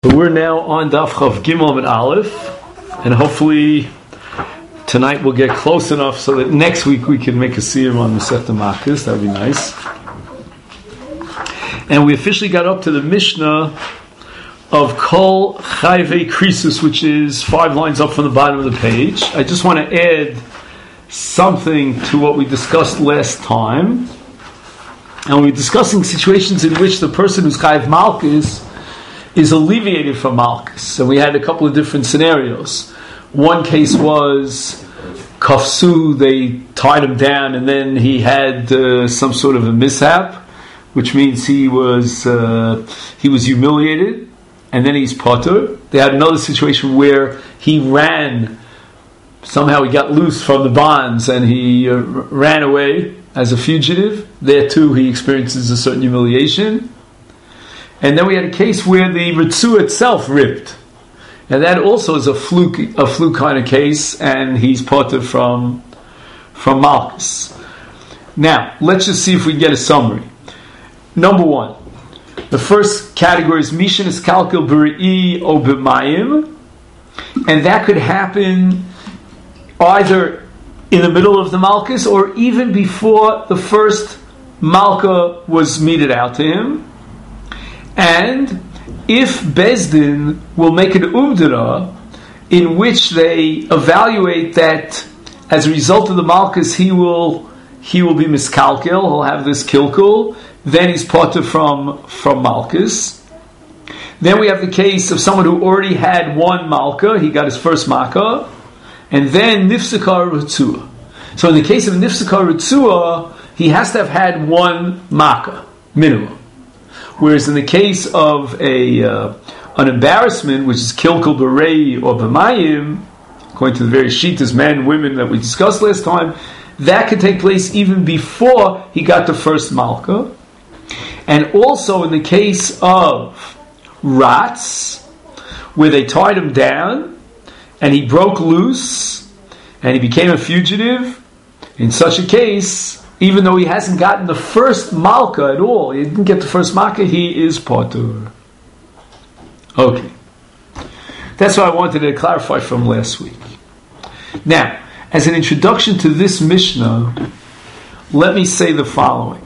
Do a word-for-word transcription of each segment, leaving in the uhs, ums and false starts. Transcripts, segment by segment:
So we're now on Daf Chav Gimel and Aleph, and hopefully tonight we'll get close enough so that next week we can make a siyum on Masechta Makos. That would be nice. And we officially got up to the Mishnah of Kol Chayvei Krisus, which is five lines up from the bottom of the page. I just want to add something to what we discussed last time. And we're discussing situations in which the person who's Chayv Malkus is alleviated from Malkus. So we had a couple of different scenarios. One case was Kafsu, they tied him down and then he had uh, some sort of a mishap, which means he was uh, he was humiliated, and then he's potter. They had another situation where he ran, somehow he got loose from the bonds and he uh, ran away as a fugitive. There too he experiences a certain humiliation. And then we had a case where the Ritzu itself ripped. And that also is a fluke, a fluke kind of case, and he's parted from, from Malkus. Now, let's just see if we can get a summary. Number one, the first category is Mishin is Kalkil B'Re'i O B'Mayim, and that could happen either in the middle of the Malkus or even before the first Malka was meted out to him. And if Bezdin will make an umdara in which they evaluate that as a result of the Malkus he will he will be miskalkel, he'll have this kilkul, then he's potter from from Malkus. Then we have the case of someone who already had one Malka, he got his first Malka, and then Nifsakar Ritzua. So in the case of Nifsakar Ritzua, he has to have had one Malka, minimum. Whereas in the case of a uh, an embarrassment, which is kilkul b'rei or b'mayim, according to the various shitas, men and women that we discussed last time, that could take place even before he got the first malka. And also in the case of rats, where they tied him down and he broke loose and he became a fugitive, in such a case, even though he hasn't gotten the first malka at all, he didn't get the first malka, he is potur. Okay. That's what I wanted to clarify from last week. Now, as an introduction to this Mishnah, let me say the following.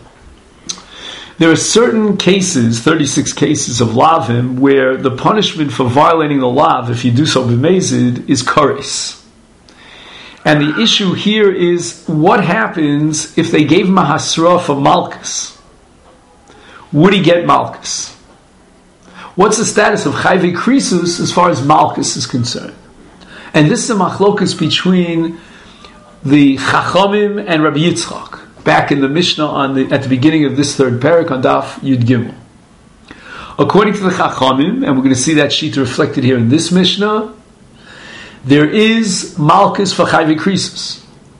There are certain cases, thirty-six cases of lavim, where the punishment for violating the lav, if you do so b'mezid, is kares. And the issue here is, what happens if they gave him a hasra for Malkus? Would he get Malkus? What's the status of Chayvei Krisus as far as Malkus is concerned? And this is a machlokus between the Chachamim and Rabbi Yitzchak, back in the Mishnah on the, at the beginning of this third parak on Daf Yud Gimel. According to the Chachamim, and we're going to see that sheet reflected here in this Mishnah, there is Malkus for Chayvei Krisus.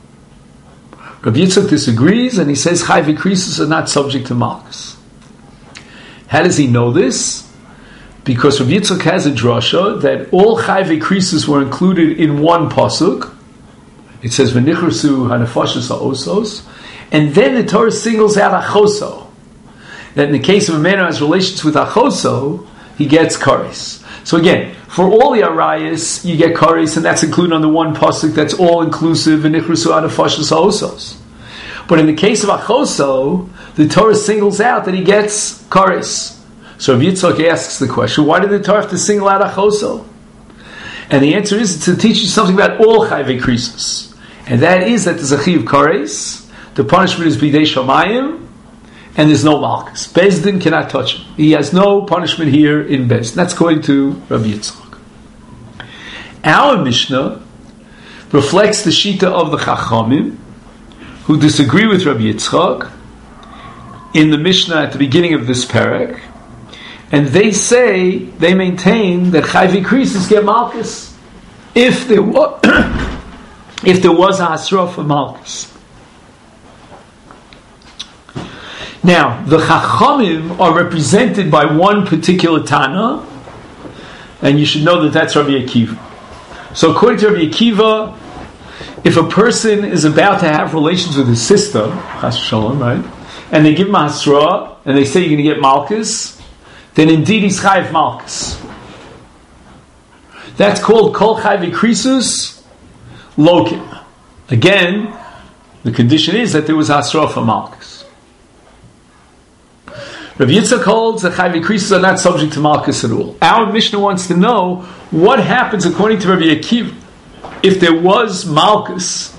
Rabbi Yitzchak disagrees, and he says Chayvei Krisus are not subject to Malkus. How does he know this? Because Rabbi Yitzchak has a drasha that all Chayvei Krisus were included in one pasuk. It says V'nichrsu hanefashos ha'osos, and then the Torah singles out Achoso. That in the case of a man who has relations with Achoso, he gets kares. So again, for all the arayas, you get kares, and that's included on the one pasuk that's all inclusive in Nichrusu Adafashas Haosos. But in the case of Achoso, the Torah singles out that he gets kares. So Rabbi Yitzchak asks the question, why did the Torah have to single out Achoso? And the answer is to teach you something about all Chayvei Krisus. And that is that there's a chi of kares, the punishment is bidei shamayim, and there's no malchus. Bezdin cannot touch him. He has no punishment here in Bezdin. That's according to Rabbi Yitzchak. Our Mishnah reflects the shita of the Chachamim, who disagree with Rabbi Yitzchak in the Mishnah at the beginning of this parak, and they say, they maintain that Chayvei Krisus get malchus if there was if there was a hasra for malchus. Now, the Chachamim are represented by one particular Tana, and you should know that that's Rabbi Akiva. So according to Rabbi Akiva, if a person is about to have relations with his sister, Chas Shalom, right, and they give him a hasra, and they say you're going to get malchus, then indeed he's chayiv malchus. That's called Kol Chai V'Krisus Lokim. Again, the condition is that there was Hasra for Malchus. Rav Yitzchak holds that Chai V'Krisus are not subject to Malchus at all. Our Mishnah wants to know what happens according to Rabbi Akiva if there was Malchus.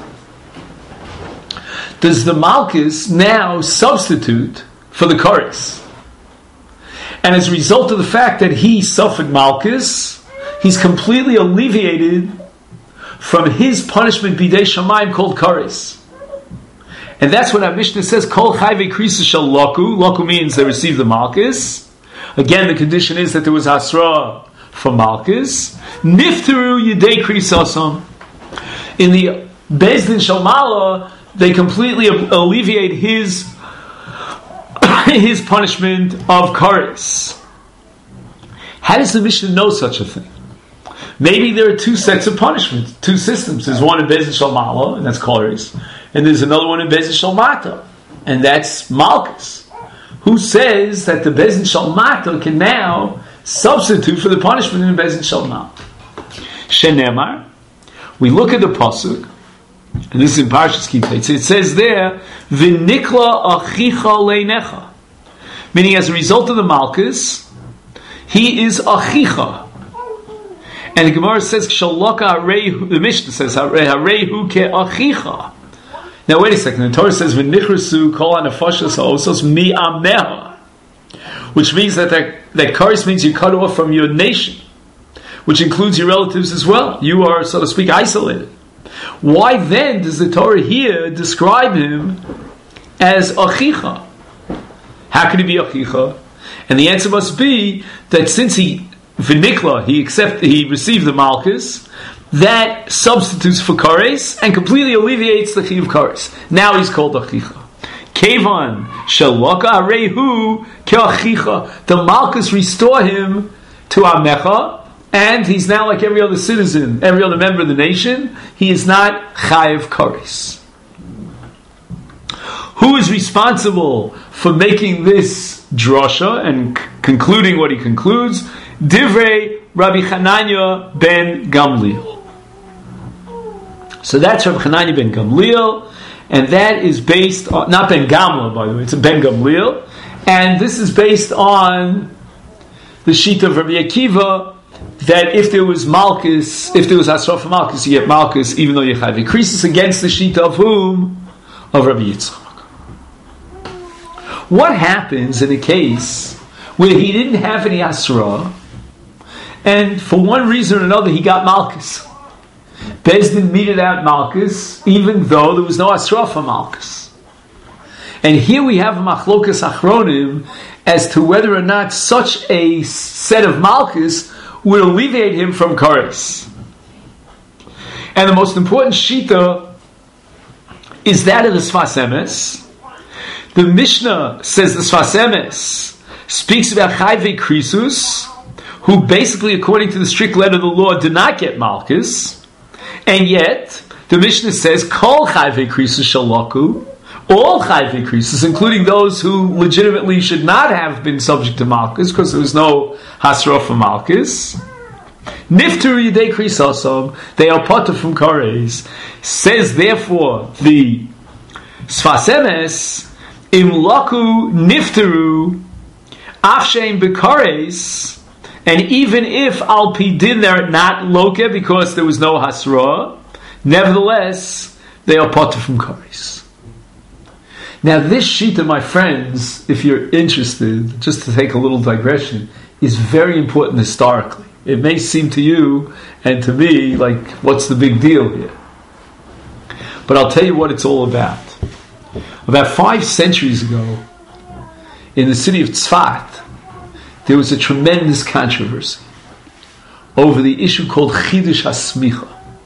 Does the Malchus now substitute for the Koris? And as a result of the fact that he suffered Malchus, he's completely alleviated from his punishment bidei shamayim called Koris. And that's what our Mishnah says, Kol Chai V'Krisus Shel Laku. Laku means they received the Malchus. Again, the condition is that there was Hasra for Malchus. Nifteru Yidei Krisasam. In the Beis Din Shel Mala, they completely alleviate his his punishment of Koris. How does the Mishnah know such a thing? Maybe there are two sets of punishment, two systems. There's one in Beis Din Shel Mala, and that's Koris, and there's another one in Beis Din Shel Mata, and that's Malchus. Who says that the Beis Din Shel Mata can now substitute for the punishment in Beis Din Shel Mala? Shenemar, we look at the pasuk, and this is in Parshas Ki Teitz. It says there, "V'nikla achicha leinecha," meaning as a result of the Malchus, he is achicha. And the Gemara says, "Shaloka harehu." The Mishnah says, "Harehu ke'achicha." Now wait a second. The Torah says, "V'nichrasu kol hanafashos ha'osos mi'ameha," which means that that, that Koris means you cut off from your nation, which includes your relatives as well. You are, so to speak, isolated. Why then does the Torah here describe him as achicha? How can he be achicha? And the answer must be that since he v'nikla, he accept, he received the Malchus, that substitutes for Koris and completely alleviates the Chiv Koris. Now he's called achicha. Kevan shaloka arehu ke'achicha. The Malchus restore him to Amecha, and he's now like every other citizen, every other member of the nation. He is not Chayiv Koris. Who is responsible for making this drasha and c- concluding what he concludes? Divrei Rabbi Chananya ben Gamliel. So that's Rabbi Chananya ben Gamliel, and that is based on, not ben Gamliel, by the way, it's a ben Gamliel, and this is based on the sheet of Rabbi Akiva, that if there was Malchus, if there was Hasra for Malchus, you get Malchus, even though you have V'Krisus, against the sheet of whom? Of Rabbi Yitzchak. What happens in a case where he didn't have any Hasra, and for one reason or another he got Malchus? Beis Din meted out Malchus, even though there was no Hasra for Malchus. And here we have a Machlokas Achronim as to whether or not such a set of Malchus would alleviate him from Koris. And the most important shita is that of the Sfas Emes. The Mishnah says the Sfas Emes speaks about Chai V'Krisus, who basically, according to the strict letter of the law, did not get Malchus, and yet the Mishnah says Kol Chai V'Krisus Shalaku, all Chai V'Krisus, including those who legitimately should not have been subject to Malchus because there was no Hasra for Malchus. Nifter Yidei Krisasam, they are potter from Koris. Says therefore the Sfas Emes, Im Laku Nifteru Afshein B'Koris, and even if Al Pidin they're not Loke because there was no Hasra, nevertheless they are potter from Koris. Now this shita, my friends, if you're interested, just to take a little digression, is very important historically. It may seem to you and to me like, what's the big deal here? But I'll tell you what it's all about. About five centuries ago, in the city of Tzfat, there was a tremendous controversy over the issue called Chidush HaSmicha.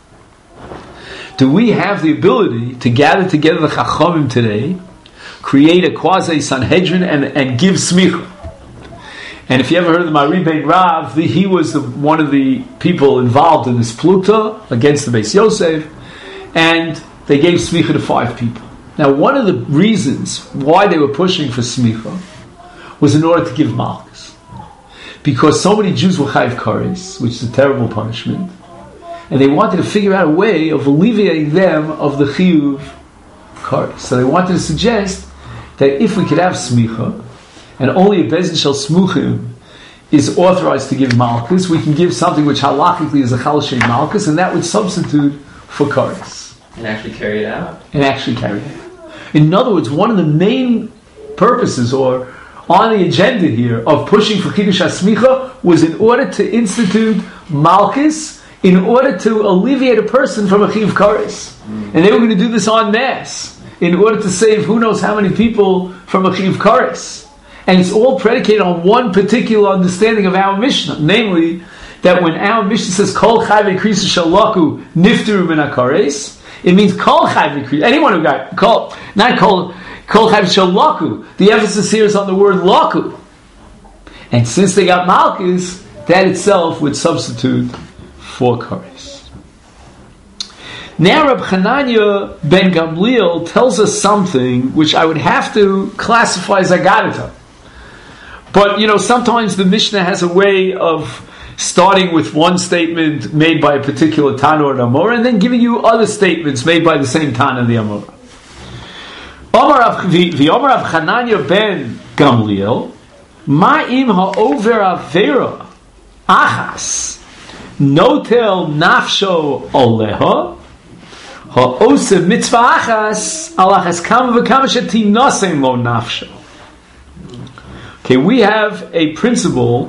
Do we have the ability to gather together the Chachamim today, create a quasi-Sanhedrin, and, and give smicha? And if you ever heard of the Mari Ben Rav, the, he was the, one of the people involved in this pluta against the Beis Yosef, and they gave smicha to five people. Now, one of the reasons why they were pushing for smicha was in order to give Malchus. because so many Jews were chayiv kares, which is a terrible punishment, and they wanted to figure out a way of alleviating them of the chiyuv kares. So they wanted to suggest that if we could have smicha, and only a bezin shel smuchim is authorized to give malchus, we can give something which halachically is a chal shem malchus, and that would substitute for kares. And actually carry it out. And actually carry it out. In other words, one of the main purposes, or on the agenda here, of pushing for Kiddush HaSmicha was in order to institute malchus, in order to alleviate a person from a chiv kares. Mm. And they were going to do this en masse, in order to save who knows how many people from a chiv kares. And it's all predicated on one particular understanding of our Mishnah, namely, that when our Mishnah says, Kol chayve krisa shalaku nifteru min hakares, it means Kol chayve krisa, anyone who got, Kol, not Kol, Kol chayv shel laku. The emphasis here is on the word laku. And since they got malchus, that itself would substitute for kares. Now Reb Chananya ben Gamliel tells us something which I would have to classify as agadita. But, you know, sometimes the Mishnah has a way of starting with one statement made by a particular Tana or Amora, and then giving you other statements made by the same Tana and the Amora. The Omer of Chananya ben Gamliel, Ma'im ha'over avera achas notel nafsho oleha ha'ose mitzvah achas alachas kam v'kam shetinasem lo nafsho. Okay, we have a principle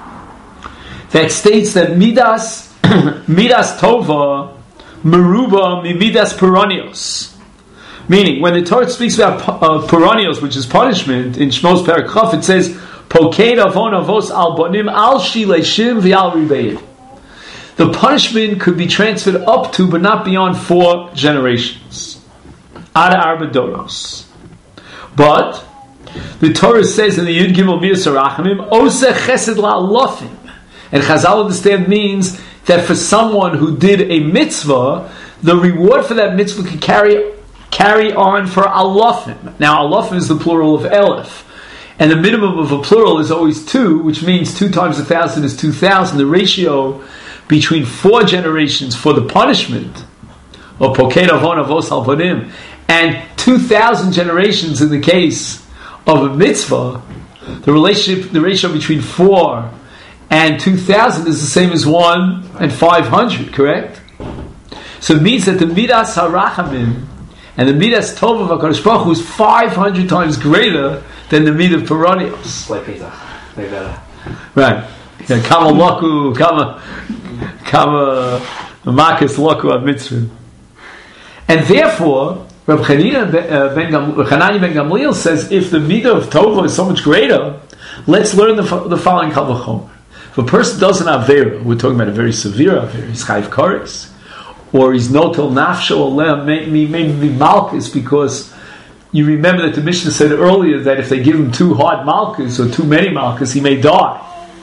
that states that midas midas tova meruba mi midas peronios. Meaning, when the Torah speaks about uh, peronios, which is punishment, in Shmos Perek Chaf, it says, Poked avon avos al bonim al shileshim v'al ribeid. The punishment could be transferred up to, but not beyond four generations. Ada arba doros. But, the Torah says in the Yud Gimel Midas Harachamim, Ose chesed la'alofim. And Chazal understand means that for someone who did a mitzvah, the reward for that mitzvah could carry carry on for alofim. Now, alofim is the plural of elef. And the minimum of a plural is always two, which means two times a thousand is two thousand. The ratio between four generations for the punishment of Poked Avon Avos Al Bonim and two thousand generations in the case of a mitzvah, the relationship, the ratio between four and two thousand is the same as one and five hundred, correct? So it means that the Midas HaRachamim and the Midas Tov of HaKadosh Baruch Hu is five hundred times greater than the Midah of Peronios. Like Pesach. Way better. Right. Yeah, Kama Laku, Kama, Kama Makas Laku Av Mitzvah. And therefore, Reb Chananya ben Gamliel says, if the Midah of Tova is so much greater, let's learn the, the following Kal V'chomer. If a person does an Avera, we're talking about a very severe Avera, he's Chayiv Kares, or he's notel nafsho olem, maybe maybe malchus, because you remember that the Mishnah said earlier that if they give him too hard malchus or too many malchus, he may die.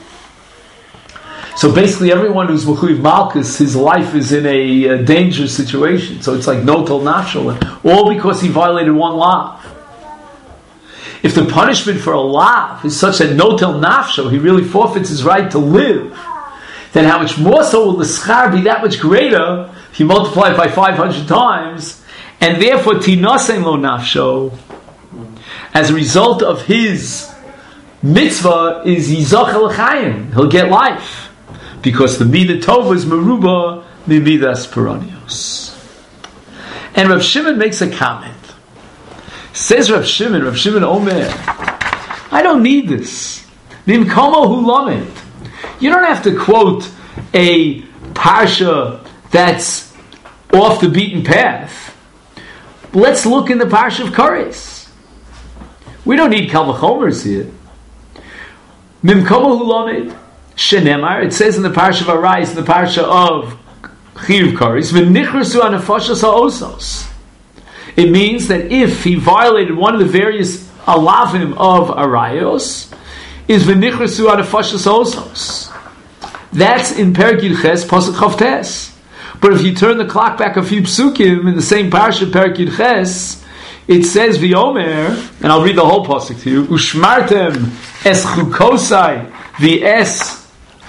So basically, everyone who's mechuyev malchus, his life is in a, a dangerous situation. So it's like notel nafsho olem, all because he violated one lav. If the punishment for a lav is such that notel nafsho, he really forfeits his right to live, then how much more so will the schar be that much greater if you multiply it by five hundred times, and therefore tinasen lo nafsho, as a result of his mitzvah, is yizach l'chaim, he'll get life, because the midah tova is meruba midas peronios. And Rav Shimon makes a comment. Says Rav Shimon, Rav Shimon Omer, I don't need this. Mimkomo hu lamed. You don't have to quote a parsha that's off the beaten path. Let's look in the parsha of Kares. We don't need Kal V'chomers here. Mimkomo hu lamed shenemar. It says in the parsha of Arais, in the parsha of Chiyuv Kares, v'nichrasu anafashos ha'osos. It means that if he violated one of the various alavim of Arayos, is v'nichrasu anafashos ha'osos. That's in Perek Yud Ches, Pasuk Chav Tes. But if you turn the clock back a few psukim in the same parsha, Perek Yud Ches, it says V'yomer, and I'll read the whole pasuk to you. Ushmartem es chukosai the S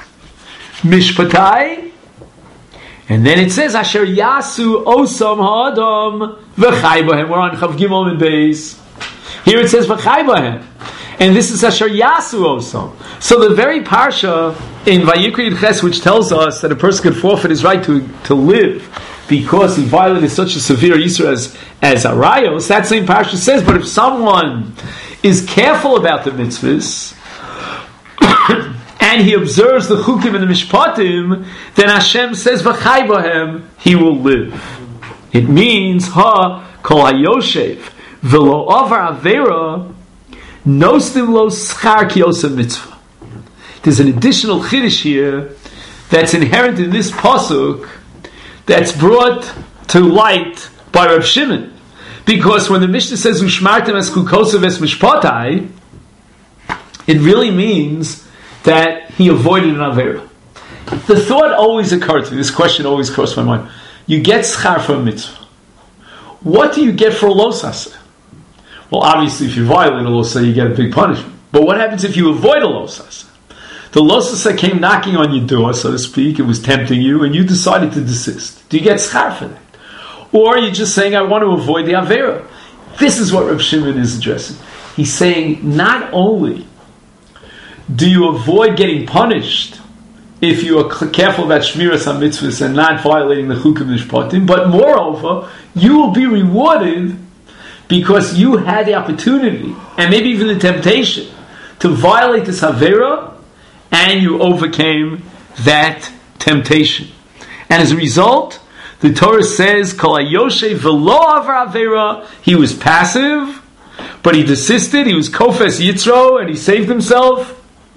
Mishpatai, and then it says Asher Yasu Osam Ha'adam V'chai Bahem. We're on Chav Gimel and Beis. Here it says V'chai Bahem, and this is Asher Yasu Osam. So the very parsha in Vayikra Yud Ches, which tells us that a person can forfeit his right to to live because he violated such a severe Yisra as as Arayos, that same parsha says, but if someone is careful about the mitzvahs and he observes the chukim and the mishpatim, then Hashem says v'chai bahem, he will live. It means ha kol hayoshev v'lo avar avera nostim lo schar ki osem mitzvah. There's an additional chiddush here that's inherent in this pasuk that's brought to light by Reb Shimon, because when the Mishnah says ushmartem es chukosav es mishpatai, it really means that he avoided an avera. The thought always occurred to me, this question always crossed my mind. You get schar for a mitzvah. What do you get for a losasa? Well, obviously if you violate a losasa, you get a big punishment. But what happens if you avoid a losasa? The losasa came knocking on your door, so to speak, it was tempting you, and you decided to desist. Do you get schar for that? Or you're just saying, I want to avoid the avera. This is what Reb Shimon is addressing. He's saying, not only do you avoid getting punished if you are careful about shmiras ha-mitzvahs and not violating the chukim mishpatim, but moreover, you will be rewarded because you had the opportunity, and maybe even the temptation, to violate this avera, and you overcame that temptation. And as a result, the Torah says, Kol hayoshev v'lo avar avera, he was passive, but he desisted, he was kofes yitzro, and he saved himself.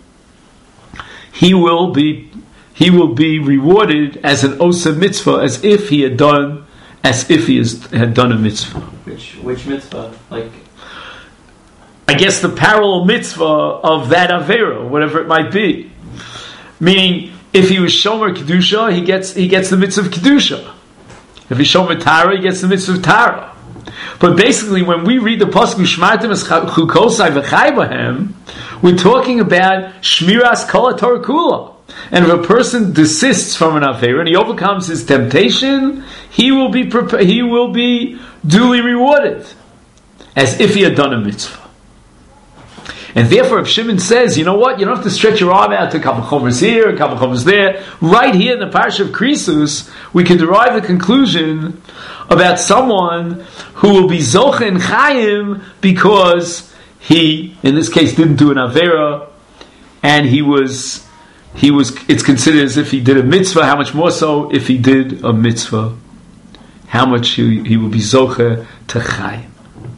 He will be he will be rewarded as an osa mitzvah, as if he had done as if he has, had done a mitzvah. Which which mitzvah? Like, I guess the parallel mitzvah of that avera, whatever it might be. Meaning, if he was shomer kedusha, he gets he gets the mitzvah of kedusha. If he's shomer tara, he gets the mitzvah of tara. But basically, when we read the pasuk Shmartem es chukosai v'chai bahem, we're talking about shmiras kol Torah kula. And if a person desists from an avera and he overcomes his temptation, he will be prepa- he will be duly rewarded, as if he had done a mitzvah. And therefore, if Shimon says, you know what, you don't have to stretch your arm out to a couple chomers here, a couple chomers there. Right here in the parasha of Krisus, we can derive the conclusion about someone who will be zoche in chayim because he, in this case, didn't do an avera, and he was, he was. It's considered as if he did a mitzvah. How much more so if he did a mitzvah? How much he, he will be zoche to chayim.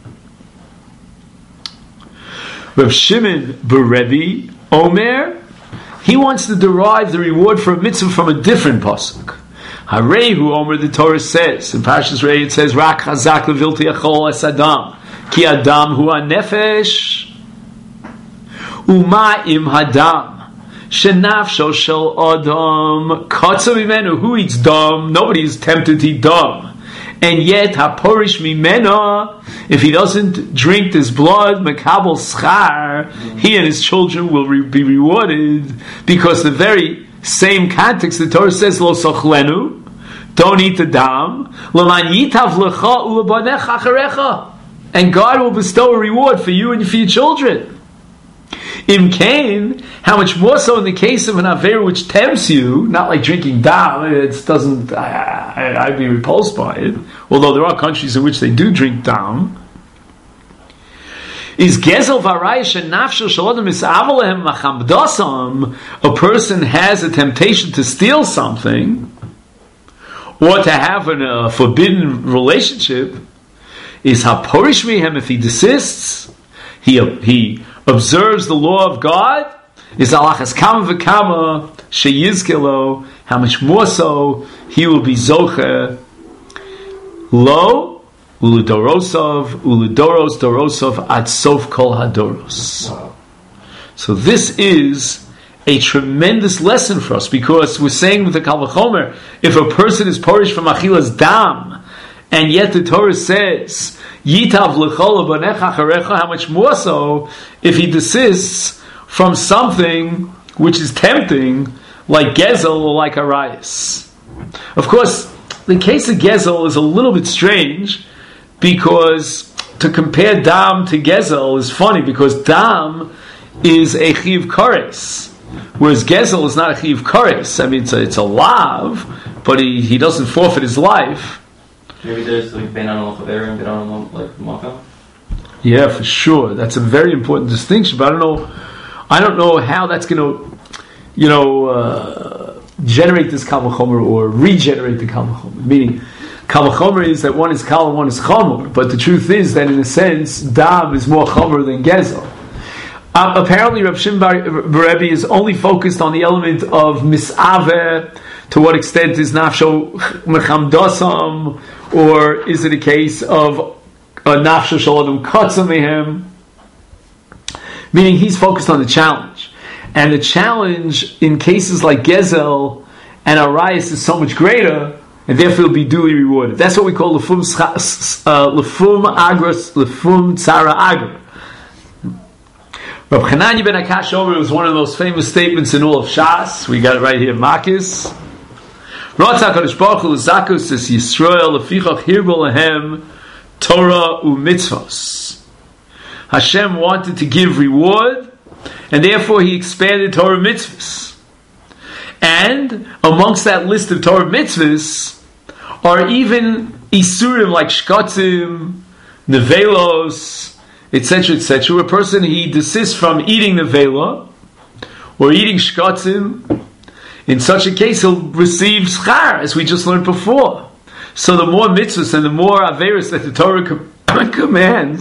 Reb Shimon Berebi Omer, he wants to derive the reward for a mitzvah from a different pasuk. Harehu Omer, the Torah says in Parshas Rei, it says Rak Chazak Levilti Achol Es Adam Ki Adam Hu HaNefesh Uma Im Hadam Shenafsho Shel Adam Katsa Mimenu. Who eats dam? Nobody is tempted to eat dam. And yet, haporish mimena, if he doesn't drink this blood, makabel schar, he and his children will re- be rewarded, because the very same context, the Torah says, lo sochlenu, don't eat the dam, l'man yitav lecha u'lebanecha acharecha, and God will bestow a reward for you and for your children. Im Kain, how much more so in the case of an avera which tempts you, not like drinking dam, it doesn't, I, I, I'd be repulsed by it, although there are countries in which they do drink dam, is gezel v'arayah shenafshel shalodem isavalehem machamdasam, a person has a temptation to steal something, or to have a uh, forbidden relationship, is haporish mihem, if he desists, he he observes the law of God, is alachas kama v'kama sheyizkelo, how much more so he will be zoche lo uludorosov uludoros dorosov ad sof kol hadoros. Wow. So this is a tremendous lesson for us, because we're saying with the Kal V'chomer, if a person is porish from achilas dam, and yet the Torah says Yitav l'chol banecha acharecha, how much more so if he desists from something which is tempting, like Gezel or like Arayis. Of course, the case of Gezel is a little bit strange, because to compare Dam to Gezel is funny, because Dam is a Chiv Kores, whereas Gezel is not a Chiv Kores. I mean, it's a, it's a lav, but he, he doesn't forfeit his life. Maybe there's like Ben on Al-Chaver and Ben on like Makam. Yeah, for sure. That's a very important distinction. But I don't know. I don't know how that's going to, you know, uh, generate this Kal V'chomer or regenerate the Kal V'chomer. Meaning, Kal V'chomer is that one is Kal and one is Chomer. But the truth is that in a sense, Dam is more Chomer than Gezel. Uh, apparently, Rav Shimon Bar Rebbe is only focused on the element of Misaveh. To what extent is Nafsho Mechamdosam, or is it a case of a Nafsho Shalom Katzamehem? Meaning he's focused on the challenge. And the challenge in cases like Gezel and Arayis is so much greater, and therefore will be duly rewarded. That's what we call Lefum Agros, Lefum Tzara Agra. Rav Chananya ben Akash Omer was one of those famous statements in all of Shas. We got it right here, Makis. Ratzak HaKadosh Baruch Hu l'zakos es Yisrael lefichach hirbo lahem Torah u'mitzvos. Hashem wanted to give reward, and therefore He expanded Torah mitzvahs. And amongst that list of Torah mitzvahs are even isurim like shkatzim, nevelos, et cetera, et cetera. A person, he desists from eating nevela or eating shkatzim. In such a case, he'll receive schar, as we just learned before. So the more mitzvahs and the more averos that the Torah com- commands,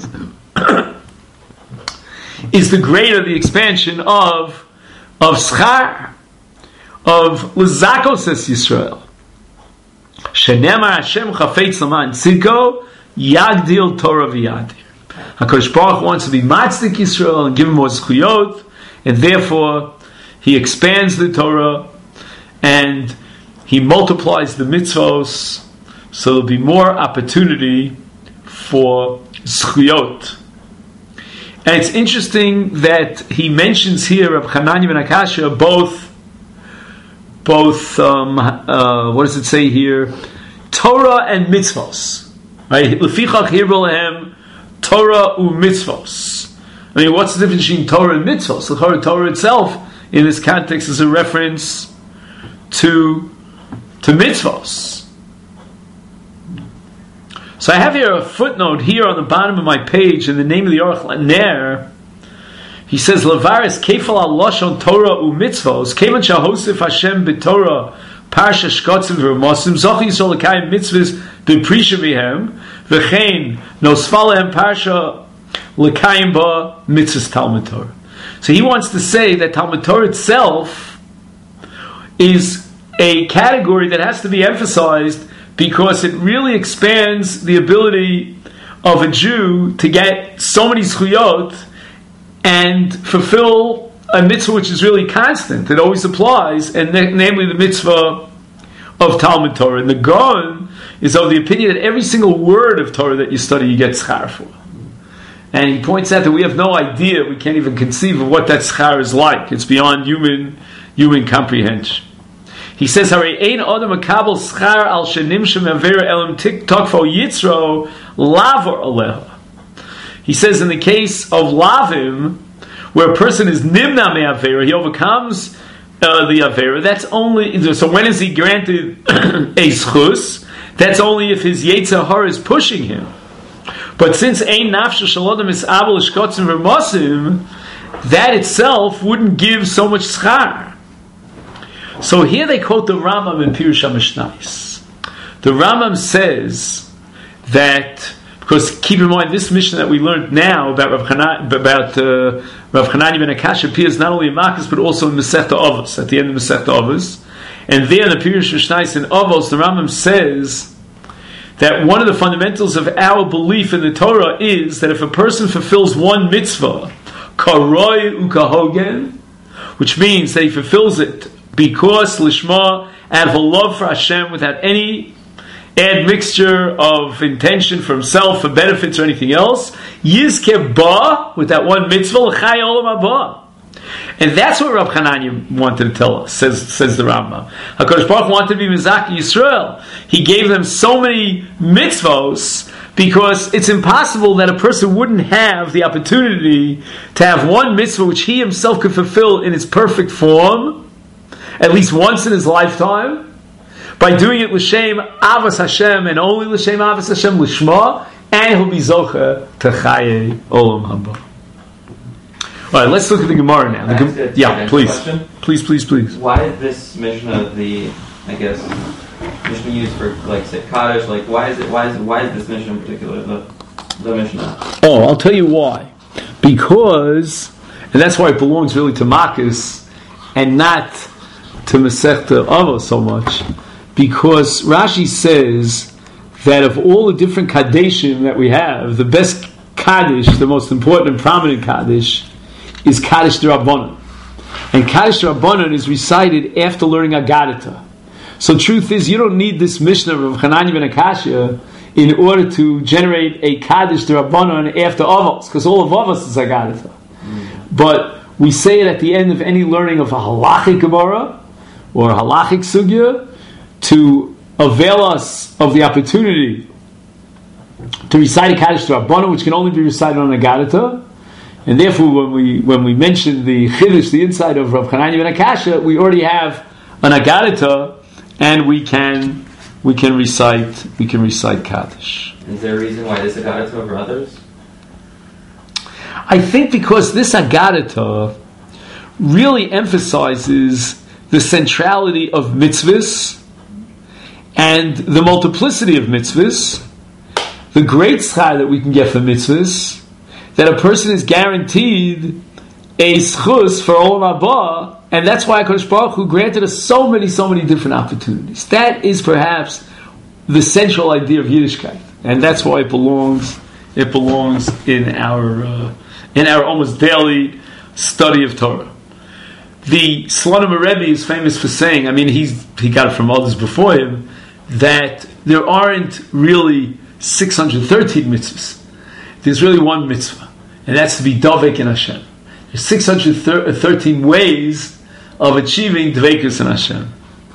is the greater the expansion of of schar, of lezakos es Yisrael. Shenemar Hashem chafetz laman tzidko yagdil Torah v'yadir. HaKadosh Baruch Hu wants to be matzik Yisrael and give him more zchuyot, and therefore He expands the Torah and He multiplies the mitzvos, so there'll be more opportunity for zchuyot. And it's interesting that he mentions here Reb Chananya ben Akashya both, both um, uh, what does it say here? Torah and mitzvos. Right? Lefichach hirbo lahem Torah u mitzvos. I mean, what's the difference between Torah and mitzvos? The Torah itself, in this context, is a reference to to mitzvos. So I have here a footnote here on the bottom of my page in the name of the Aruch Ner. He says, "Levaris kefal al lashon Torah u mitzvos kevan shahosif Hashem b'Torah parsha shkatzim v'ramosim zochi yisrael l'kayim mitzvos b'prisha v'hem v'chein nosfalehem parsha l'kayim ba mitzvos Talmud Torah." So he wants to say that Talmud Torah itself is a category that has to be emphasized because it really expands the ability of a Jew to get so many zchuyot and fulfill a mitzvah which is really constant, it always applies, and na- namely the mitzvah of Talmud Torah. And the Gaon is of the opinion that every single word of Torah that you study, you get schar for. And he points out that we have no idea, we can't even conceive of what that schar is like. It's beyond human human comprehension. He says, "Harei ein adam makabel schar al shenimshem avera elam tikfo yitzro lavor aleha." He says, in the case of lavim, where a person is nimna me'avera, he overcomes uh, the avera. That's only so. When is he granted a schus? That's only if his yetzer hara is pushing him. But since ein nafsho shalodam is abel shkotzim v'mosim, that itself wouldn't give so much schar. So here they quote the Rambam in Pirush HaMishnayos. The Rambam says that, because keep in mind this mission that we learned now about Rav Chananya, about uh, Rav Chananya ben Akashya appears not only in Makos but also in Masechta Avos, at the end of Masechta Avos. And there in the Pirush HaMishnayos in Avos, the Rambam says that one of the fundamentals of our belief in the Torah is that if a person fulfills one mitzvah, karoi ukahogen, which means that he fulfills it because lishma, out of a love for Hashem, without any admixture of intention for himself, for benefits or anything else, yizke ba, with that one mitzvah, l'chai olam haba, And that's what Rav Hananya wanted to tell us, says, says the Rambam. HaKadosh Baruch Hu wanted to be Mizaki Yisrael. He gave them so many mitzvos because it's impossible that a person wouldn't have the opportunity to have one mitzvah which he himself could fulfill in its perfect form, at least once in his lifetime, by doing it l'shem Avos Hashem and only l'shem Avos Hashem l'shma, and he'll be zocha to Chaye Olam Haba. All right, let's look at the Gemara now. The Gem- yeah, please. Question? Please, please, please. Why is this Mishnah the, I guess, Mishnah used for, like, say, Kaddish? Like, why is it, why is it, why is this Mishnah in particular the, the Mishnah? Oh, I'll tell you why. Because, and that's why it belongs really to Makis and not to Masechta Avos so much, because Rashi says that of all the different Kaddishim that we have, the best Kaddish, the most important and prominent Kaddish, is Kaddish D'Rabbanan. And Kaddish D'Rabbanan is recited after learning Agadita. So truth is, you don't need this Mishnah of Hanani ben Akashya in order to generate a Kaddish D'Rabbanan after Avos, because all of Avos is Agadita. Mm. But we say it at the end of any learning of a halachic Gemara or a halachic Sugya to avail us of the opportunity to recite a Kaddish D'Rabbanan, which can only be recited on Agadita. And therefore, when we when we mention the Chiddush, the insight of Rav Hanani ben Akashya, we already have an Agadita, and we can we can recite we can recite Kaddish. Is there a reason why this Agadita over others? I think because this Agadita really emphasizes the centrality of mitzvahs and the multiplicity of mitzvahs, the great schar that we can get from mitzvahs, that a person is guaranteed a schus for Olam Haba, and that's why HaKadosh Baruch Hu granted us so many, so many different opportunities. That is perhaps the central idea of Yiddishkeit, and that's why it belongs. It belongs in our uh, in our almost daily study of Torah. The Slonim Rebbe is famous for saying, I mean, he's he got it from others before him, that there aren't really six hundred thirteen mitzvahs. There's really one mitzvah, and that's to be Dovek in Hashem. There's six hundred thirteen ways of achieving Dvekus in Hashem.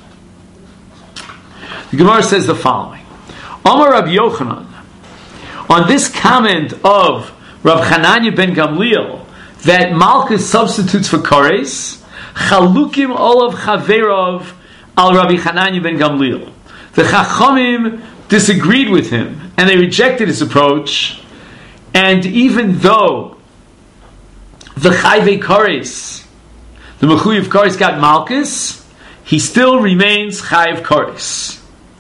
The Gemara says the following. Amar Rabbi Yochanan, on this comment of Rav Hananya ben Gamliel, that Malchus substitutes for Kores, Chalukim olav chaverov al Rabbi Hananya ben Gamliel. The Chachamim disagreed with him, and they rejected his approach. And even though the Chayvei Kores, the Mechuyev Kores got Malchus, he still remains Chayev Kores.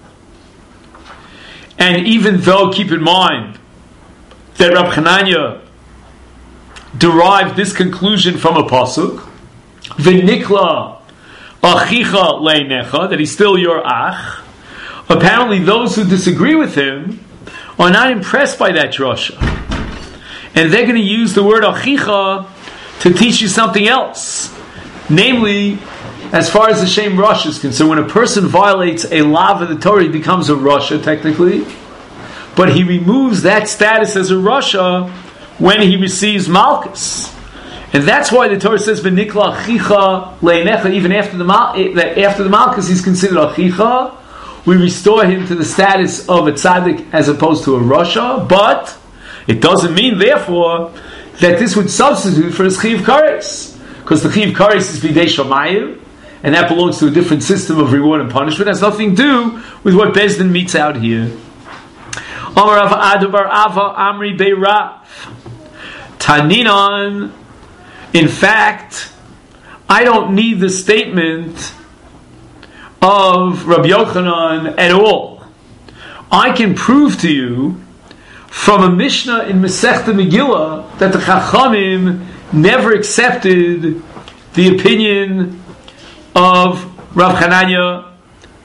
And even though, keep in mind, that Rab Hananya derived this conclusion from a pasuk, V'nikla achicha leinecha, that he's still your ach, apparently those who disagree with him are not impressed by that drasha. And they're going to use the word achicha to teach you something else. Namely, as far as the Shem Rosh is concerned, when a person violates a law of the Torah, he becomes a Rasha, technically. But he removes that status as a Rasha when he receives Malchus. And that's why the Torah says, V'nikla achicha leinecha, even after the, Mal- after the Malchus, he's considered achicha. We restore him to the status of a tzaddik as opposed to a Rasha, but it doesn't mean, therefore, that this would substitute for his Chiv Kares. Because the Chiv Kares is Bidei Shamayim, and that belongs to a different system of reward and punishment. It has nothing to do with what Bezdin meets out here. Amar Rav Adabar Ava Amri Beirav Taninan. In fact, I don't need the statement of Rabbi Yochanan at all. I can prove to you from a Mishnah in Masechta Megillah that the Chachamim never accepted the opinion of Rav Hananya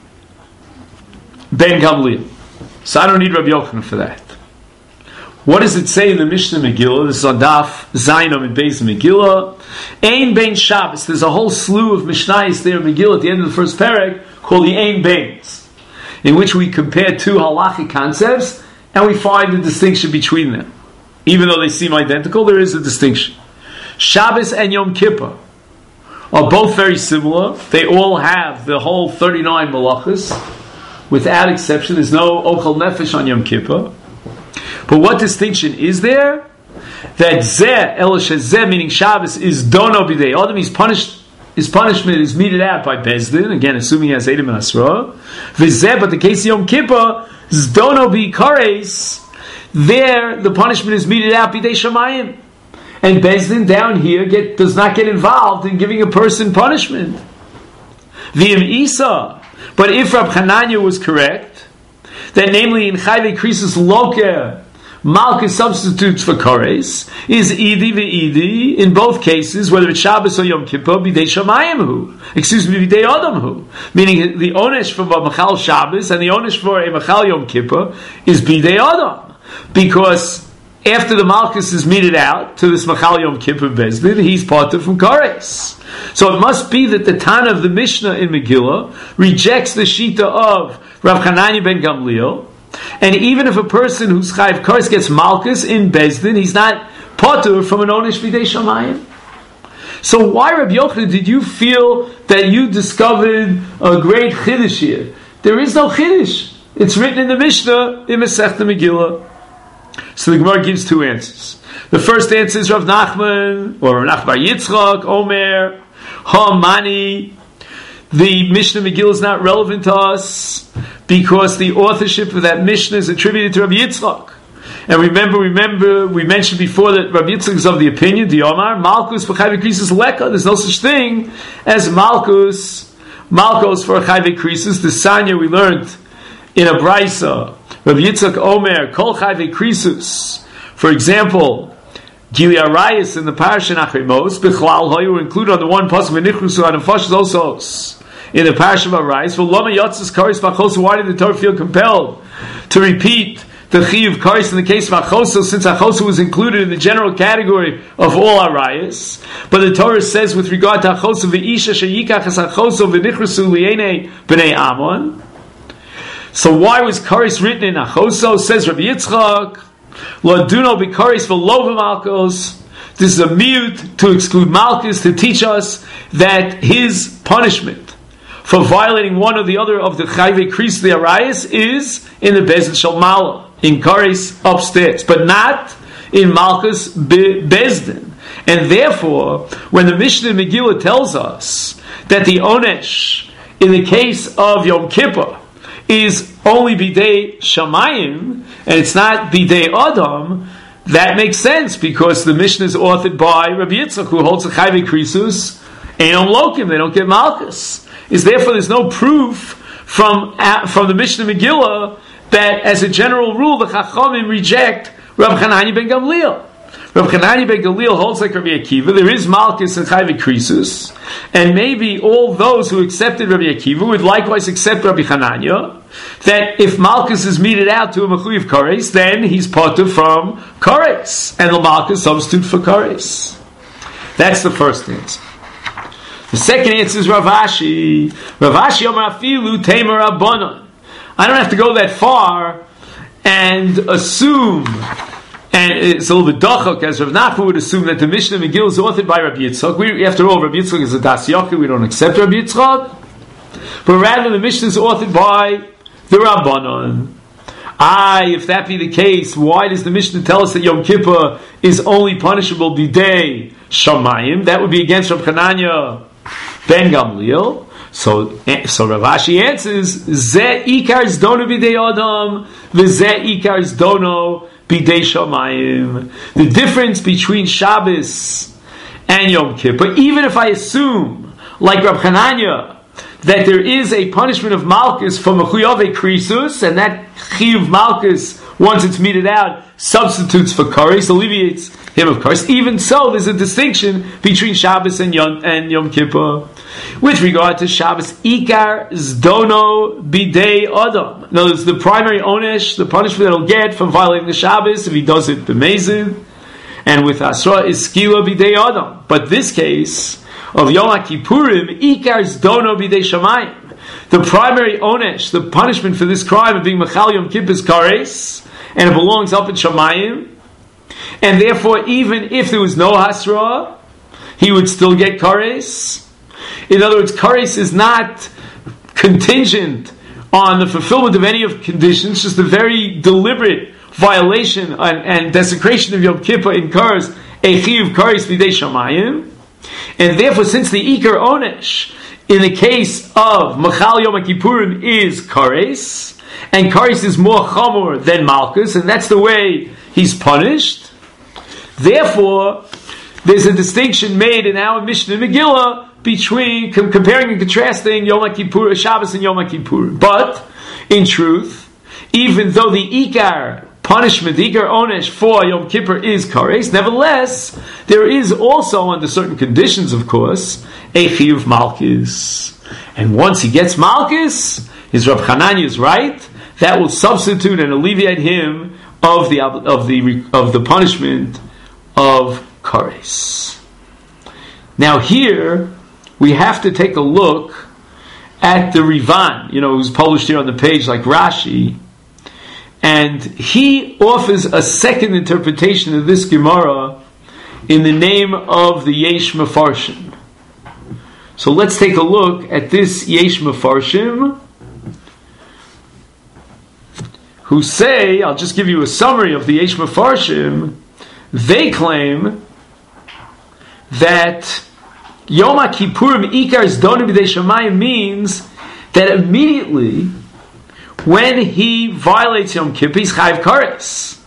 ben Gamliel. So I don't need Rabbi Yochanan for that. What does it say in the Mishnah Megillah? This is on Daf Zainam in Beis Megillah. Ein Bein Shabbos. There's a whole slew of Mishnayos there in Megillah at the end of the first parak called the Ein Beins, in which we compare two halachic concepts and we find a distinction between them. Even though they seem identical, there is a distinction. Shabbos and Yom Kippur. are both very similar. They all have the whole thirty-nine malachas, without exception. There's no ochel nefesh on Yom Kippur. But what distinction is there? That zeh, el shezeh, meaning Shabbos, is dono b'dei adam. He's punished. His punishment is meted out by Beis Din, again, assuming he has Eidim and Asra. V'zeh, but the case of Yom Kippur, zdono b'kares, there the punishment is meted out b'dei Shamayim. And Beis Din down here get, does not get involved in giving a person punishment. V'im Isa, but if Rab Chananya was correct, that namely in Chayvei Krisus Loker, Malchus substitutes for Kores, is Idi ve'Idi, in both cases, whether it's Shabbos or Yom Kippur, B'dei Shamayim hu, excuse me, B'dei Adam hu, meaning the onesh for a Machal Shabbos and the onesh for a Machal Yom Kippur is B'dei Adam, because after the Malchus is meted out to this Machal Yom Kippur Beis Din, he's parted from Kores. So it must be that the Tana of the Mishnah in Megillah rejects the Shita of Rav Chananya ben Gamliel. And even if a person who's Chayiv Kores gets Malchus in Beis Din, he's not Potur from an Onesh B'dei Shamayim. So why, Rabbi Yochanan, did you feel that you discovered a great Chiddush here? There is no Chiddush. It's written in the Mishnah in Masechta Megillah. So the Gemara gives two answers. The first answer is Rav Nachman, or Rav Nachman Bar Yitzchak, Omer, Ha-Mani. The Mishnah Megillah is not relevant to us because the authorship of that Mishnah is attributed to Rabbi Yitzchak. And remember, remember, we mentioned before that Rabbi Yitzchak is of the opinion, the Omar, Malchus for Chayvei Krisus Leka. There's no such thing as Malchus, Malchus for Chayvei Krisus. The Sanya we learned in a Braisa, Rabbi Yitzchak Omer, Kol Chayvei Krisus. For example, Gili Arayis in the Parashat Achrimos, Bichlal Hoyu included on the one pasuk V'nichrusu Adam Fashos Osos. In the Parashat Arayis, V'loma Yotzes Karis V'achos. Why did the Torah feel compelled to repeat the Chiyuv Karis in the case of Achoso, since Achoso was included in the general category of all Arayis? But the Torah says with regard to Achoso, V'isha Sheyikach Es Achoso V'nichrusu Li'enei B'nei Amon. So why was Karis written in Achoso? Says Rabbi Yitzchak, Lo Duno B'Karis V'lo V'Malchos. This is a mute to exclude Malchus, to teach us that his punishment for violating one or the other of the Chayvei Krisus, the Arayis, is in the Beis Din Shel Mala, in Karis upstairs, but not in Malchus Beis Din. And therefore, when the Mishnah Megillah tells us that the Onesh in the case of Yom Kippur is only B'dei Shamayim, and it's not B'dei Adam, that makes sense, because the Mishnah is authored by Rabbi Yitzchak, who holds a Chayvei Krisus, Einon Lokim, they don't get Malchus. Is therefore there's no proof from uh, from the Mishnah Megillah that, as a general rule, the Chachamim reject Rav Chananya ben Gamliel. Rav Chananya ben Gamliel holds like Rabbi Akiva. There is Malchus and Chayvei Krisus, and maybe all those who accepted Rabbi Akiva would likewise accept Rabbi Chananya, that if Malchus is meted out to a Mechuyev Kares, then he's potter from Kares, and the Malchus substitute for Kares. That's the first answer. The second answer is Rav Ashi. Rav Ashi Omar Afilu Tamer Rabbanon. I don't have to go that far and assume, and it's a little bit dachok, as Rav Nachman would assume, that the Mishnah Megillah is authored by Rabbi Yitzchak. We, after all, Rabbi Yitzchak is a Das Yochid, we don't accept Rabbi Yitzchak. But rather, the Mishnah is authored by the Rabbanon. Ah, if that be the case, why does the Mishnah tell us that Yom Kippur is only punishable b'dei Shamayim? That would be against Rav Chananya ben Gamliel. So, so Rav Ashi answers, Ze ikar zdono b'dei Adam, v'ze ikar zdono b'dei Shamayim. The difference between Shabbos and Yom Kippur, even if I assume, like Rav Chananya, that there is a punishment of Malchus for Mechuyavei Krisus, and that Chiyuv Malchus, once it's meted out, substitutes for Kares, alleviates him of Kares. Even so, there's a distinction between Shabbos and Yom, and Yom Kippur. With regard to Shabbos, Ikar Zdono Bidei Adam. In other words, the primary onesh, the punishment that he'll get from violating the Shabbos, if he does it b'mezid, and with Asra, is Skila Bidei Adam. But this case of Yom Kippurim, Ikar Zdono Bidei Shamayim. The primary onesh, the punishment for this crime of being Mechal Yom Kippur is Kares, and it belongs up in Shamayim. And therefore, even if there was no Hasra, he would still get Kares. In other words, kares is not contingent on the fulfillment of any of conditions, just a very deliberate violation and, and desecration of Yom Kippur incurs a chiyuv kares b'dei shamayim. And therefore, since the ikar onesh in the case of Machal Yom Kippurim is kares, and kares is more chamor than malchus, and that's the way he's punished, therefore, there's a distinction made in our Mishnah Megillah between com- comparing and contrasting Yom Kippur, Shabbos and Yom Kippur. But in truth, even though the ikar punishment, the ikar onesh for Yom Kippur is kares, nevertheless, there is also, under certain conditions, of course, a chiyuv malchus. And once he gets malchus, his Rav Chananya is right, that will substitute and alleviate him of the of the of the punishment of kares. Now here we have to take a look at the Rivan, you know, who's published here on the page like Rashi, and he offers a second interpretation of this Gemara in the name of the Yesh Mefarshim. So let's take a look at this Yesh Mefarshim, who say, I'll just give you a summary of the Yesh Mefarshim. They claim that Yom Kippurim Ikar Zdonim B'dei Shamayim means that immediately when he violates Yom Kippur, he's Chayav Kares.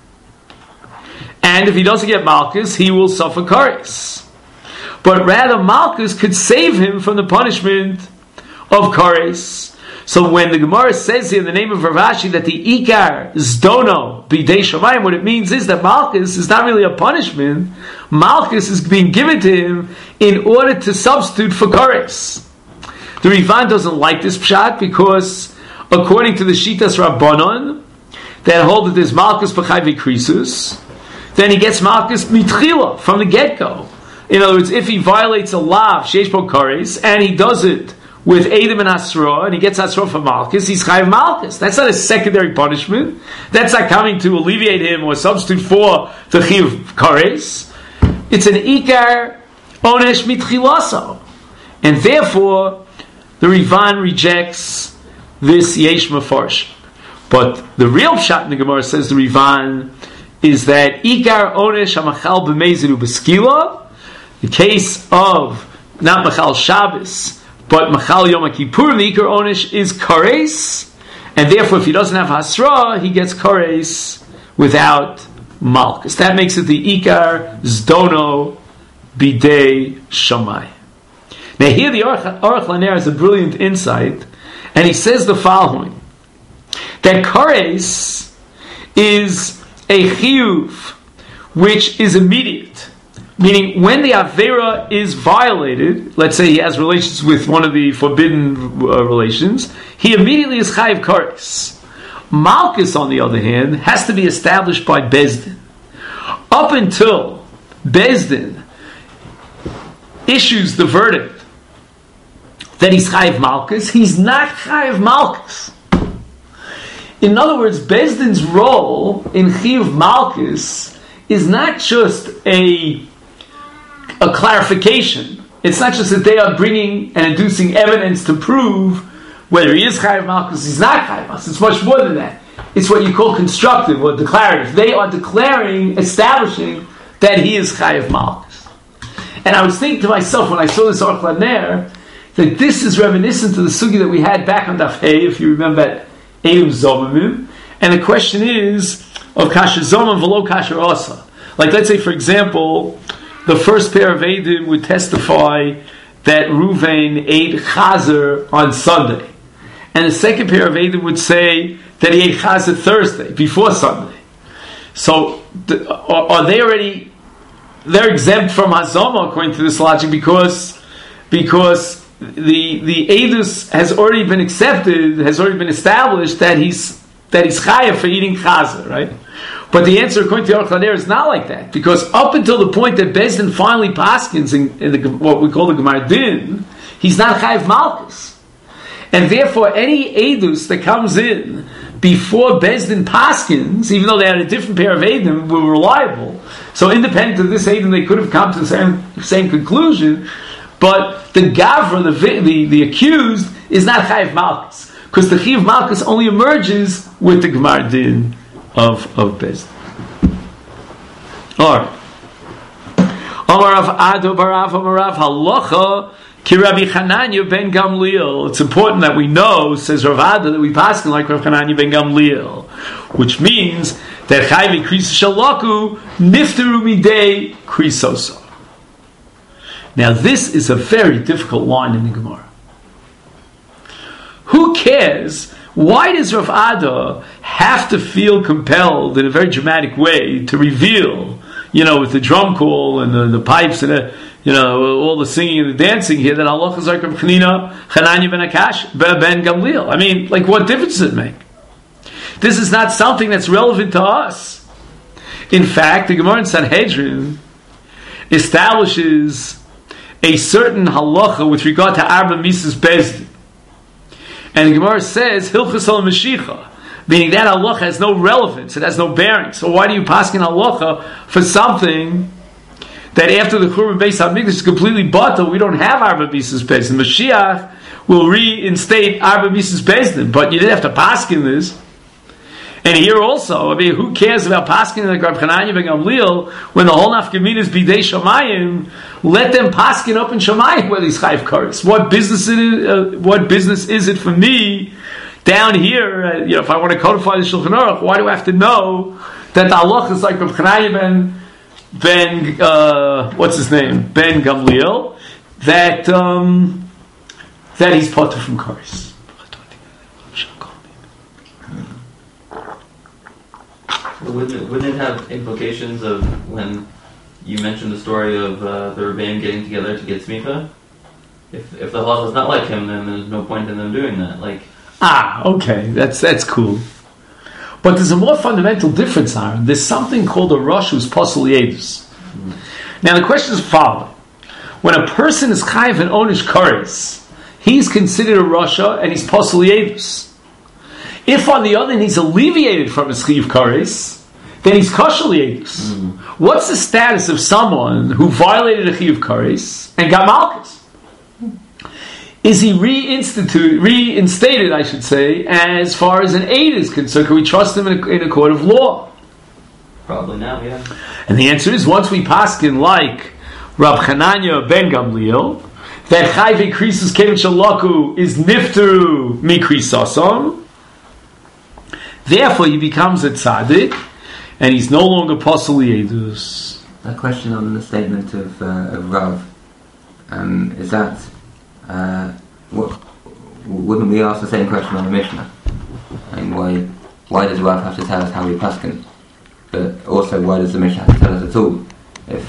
And if he doesn't get Malchus, he will suffer Kares. But rather, Malchus could save him from the punishment of Kares. So when the Gemara says here in the name of Rav Ashi that the Ikar Zdono B'dei Shamayim, what it means is that Malchus is not really a punishment. Malchus is being given to him in order to substitute for Kares. The Rivan doesn't like this pshat because, according to the Shitas Rabbanon, that hold that there's Malchus B'chai V'Krisus, then he gets Malchus Mitchila from the get-go. In other words, if he violates a law of Sheish Bo Kares and he does it with Edom and Asra, and he gets Asra for Malchus, he's Chayav Malchus. That's not a secondary punishment. That's not coming to alleviate him or substitute for the Chiyuv Kares. It's an Ikar Onesh Mitchilaso. And therefore, the Rivan rejects this Yesh Mefarshim. But the real pshat in the Gemara, says the Rivan, is that Ikar Onesh HaMachal B'mezid U'Beskila, the case of not Machal Shabbos, but Machal Yom Kippur, the Ikar Onesh is Kares, and therefore if he doesn't have Hasra, he gets Kares without Malchus. That makes it the Ikar Zdono B'dei Shamayim. Now here the Aruch LaNer has a brilliant insight, and he says the following, that Kares is a Chiyuv which is immediate. Meaning, when the Avera is violated, let's say he has relations with one of the forbidden uh, relations, he immediately is Chayav Kares. Malchus, on the other hand, has to be established by Bezdin. Up until Bezdin issues the verdict that he's Chayav Malchus, he's not Chayav Malchus. In other words, Bezdin's role in Chiyuv Malchus is not just a a clarification. It's not just that they are bringing and inducing evidence to prove whether he is Chayav Malchus, he's not Chayav Malchus. It's much more than that. It's what you call constructive or declarative. They are declaring, establishing that he is Chayav Malchus. And I was thinking to myself when I saw this Aruch LaNer that this is reminiscent to the sugi that we had back on Daf Hey, if you remember, at Eim Zomamim. And the question is of Kasher Zomam v'lo Kasher Asa. Like, let's say, for example, the first pair of Eidim would testify that Ruvain ate Chazer on Sunday. And the second pair of Eidim would say that he ate Chazer Thursday, before Sunday. So, the, are, are they already, they're exempt from Hazama according to this logic because, because the the Eidus has already been accepted, has already been established that he's that he's Chayav for eating Chazer, right? But the answer, according to Aruch LaNer, is not like that. Because up until the point that Bezdin finally paskins in, in the, what we call the Gemar Din, he's not Chayav Malchus. And therefore, any Eidus that comes in before Bezdin paskins, even though they had a different pair of Eidim, were reliable. So independent of this Eidim, they could have come to the same, same conclusion. But the gavra, the, the, the accused, is not chayiv malchus. Because the chayiv malchus only emerges with the gemar din of, of Bezdin. Alright. Amar Rav Ado Barav Amar Rav Halacha Ki Rabbi Chananya ben Gamliel. It's important that we know, says Rav Ado, that we pass like Rav Chananya ben Gamliel, which means that Chayvi Krisa Shalaku Nifteru Midei Krisoso. Now this is a very difficult line in the Gemara. Who cares? Why does Rav Ado have to feel compelled in a very dramatic way to reveal, you know, with the drum call and the, the pipes and the, you know, all the singing and the dancing here, that Allah is like Rav Chanina, Chananya ben Akash, ben Gamliel? I mean, like, what difference does it make? This is not something that's relevant to us. In fact, the Gemara in Sanhedrin establishes a certain halacha with regard to Arba Mises Bezdin. And the Gemara says, Hilchas al Mashiach, meaning that halacha has no relevance, it has no bearing. So why do you paskin halacha for something that after the Churban Beis HaMikdash is completely batal? We don't have Arba Mises Bezdin. Mashiach will reinstate Arba Mises Bezdin, but you didn't have to paskin this. And here also, I mean, who cares about paskin like Rav Chananya ben Gamliel when the whole nafkamina is bidei shamayim? Let them paskin up in shamayim where these chayv kares. What business it is? Uh, what business is it for me down here? Uh, you know, if I want to codify the Shulchan Aruch, why do I have to know that the halach is like Rav Chananya ben ben uh, what's his name ben Gamliel, that um, that he's potter from kares? Wouldn't it, wouldn't it have implications of when you mentioned the story of uh, the Rebbeim getting together to get smicha? If if the halacha is not like him, then there's no point in them doing that. Like ah, okay, that's that's cool. But there's a more fundamental difference, Aaron. There's something called a rosh who's posel yedus. Mm-hmm. Now the question is the following: when a person is chayiv and onish kares, he's considered a rasha and he's posel yedus. If on the other hand he's alleviated from his chayiv kares, then he's kosher yedus. Mm. What's the status of someone who violated a chayiv kares and got malchus? Is he reinstituted, reinstated, I should say, as far as an aid is concerned? Can we trust him in a, in a court of law? Probably now, yeah. And the answer is, once we paskin like Rav Chananya ben Gamliel, that chayve krisus kevin shalaku is nifteru mikrisasam, therefore he becomes a tzaddik, and he's no longer posel yedus. A question on the statement of, uh, of Rav, um, is that uh, what, wouldn't we ask the same question on the Mishnah? And why why does Rav have to tell us how we paskin? But also, why does the Mishnah have to tell us at all? If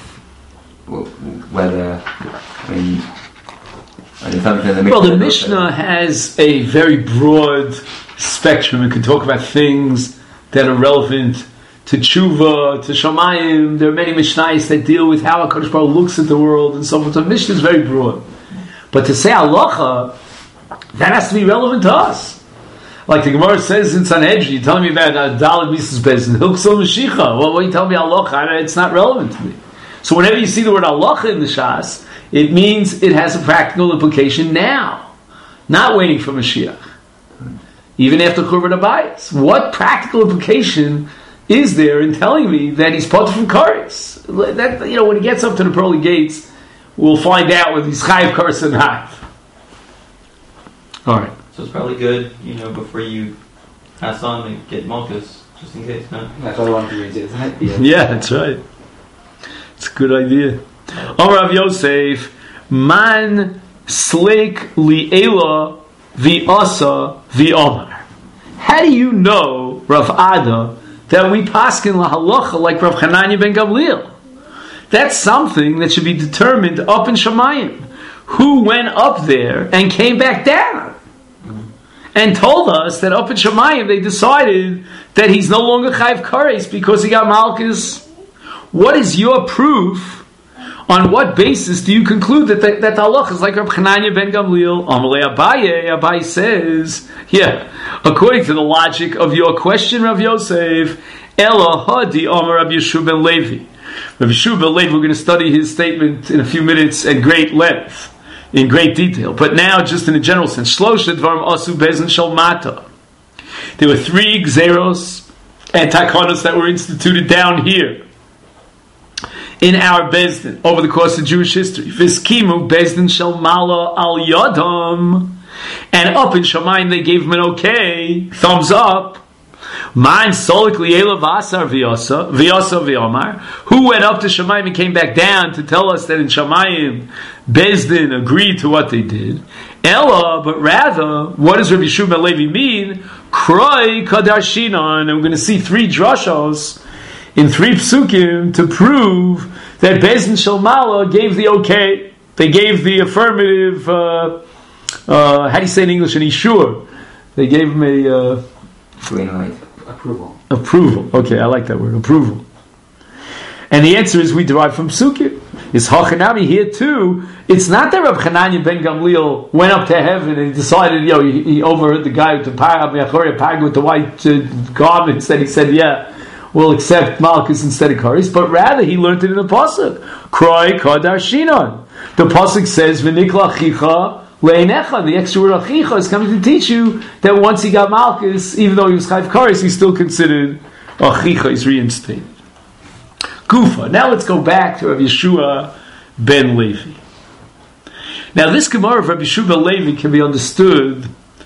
whether I mean, an assumption of the Mishnah. Well, the Mishnah has a very broad spectrum. It can talk about things that are relevant to tshuva, to shamayim. There are many mishnayos that deal with how HaKadosh Baruch Hu looks at the world and so forth. The Mishnah is very broad. But to say halacha, that has to be relevant to us. Like the Gemara says in Sanhedrin, you're telling me about Dalet Mises Bezdin, Hilchos Mashiach. Well, what are you telling me halacha? It's not relevant to me. So whenever you see the word halacha in the Shas, it means it has a practical implication now, not waiting for Mashiach. Even after Churban Abayis. What practical implication is there in telling me that he's potter from kares? That, you know, when he gets up to the pearly gates, we'll find out whether he's chayiv kares or not. All right. So it's probably good, you know, before you pass on to get malchus, just in case, no? That's what I want to read, isn't it? Yeah. Yeah, that's right. It's a good idea. Amar Rav Yosef, man sleik li'ela v'asa v'omar. How do you know, Rav Ada, that we paskin lahalacha like Rav Chananya ben Gamliel? That's something that should be determined up in Shamayim. Who went up there and came back down and told us that up in Shamayim they decided that he's no longer chayiv kares because he got malchus? What is your proof? On what basis do you conclude that the, that the halach is like Rav Chananya ben Gamliel? Amalei Abaye, Abaye says, yeah, according to the logic of your question, Rav Yosef, Ela hadi Amar Rav Yeshua ben Levi. Rav Yeshua ben Levi, we're going to study his statement in a few minutes at great length. in great detail. But now, just in a general sense, Shlosha Dvarim Asu Bezdin Shel Mata. There were three Gzeros and Takanos that were instituted down here in our Bezdin over the course of Jewish history. Viskimu Bezdin Shel Mala Al Yadam. And up in Shamayim they gave him an okay, thumbs up. Man solik liela vasar v'yasa v'yasa v'yamar. Who went up to Shamayim and came back down to tell us that in Shamayim Bezdin agreed to what they did. Ella, but rather, what does Rabbi Yeshua ben Levi mean? Kroi kadarshina, and we're going to see three drashos in three psukim to prove that Bezdin Shalmala gave the okay. They gave the affirmative. Uh, uh, how do you say in English? An ishur. They gave him a uh, green light. Approval. Approval. Okay, I like that word. Approval. And the answer is we derive from psukim. Is Hachanami here too? It's not that Reb Chananya ben Gamliel went up to heaven and decided, yo, he, he overheard the guy with the pag with the white uh, garments, that he said, yeah, we'll accept Malchus instead of Karis, but rather he learned it in the pasuk. Kroi kadar shinon. The pasuk says, "V'nikla chicha leinecha." The extra word achicha is coming to teach you that once he got Malchus, even though he was chayv Karis, he's still considered achicha. He's reinstated. Gufa. Now let's go back to Rabbi Yeshua ben Levi. Now this Gemara of Rabbi Yeshua ben Levi can be understood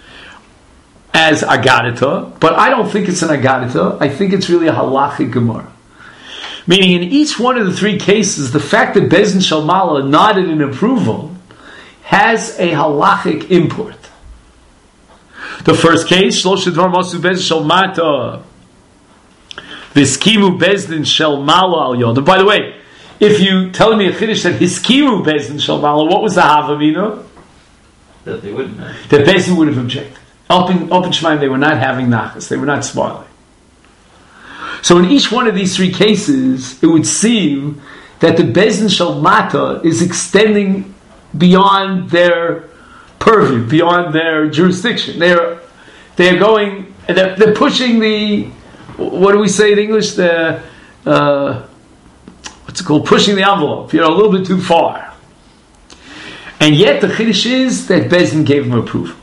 as Agadita, but I don't think it's an Agadita. I think it's really a halachic Gemara. Meaning in each one of the three cases, the fact that Bezdin Shalmala nodded in approval has a halachic import. The first case, Shlosh Dvar Masu Bezdin Shalmata, Viskimu Bezdin Shalmala Al Yod. By the way, if you tell me a Chiddush that Hiskimu Bezdin Shalmala, what was the Havamina? That they wouldn't have. That Bezdin would have objected. Up in, up in Shemaim, they were not having nachas. They were not smiling. So in each one of these three cases, it would seem that the Bezdin Shalmata is extending beyond their purview, beyond their jurisdiction. They're they're going, they're, they're pushing the, what do we say in English? The uh, what's it called? Pushing the envelope. You know, a little bit too far. And yet the chiddush is that Bezdin gave them approval.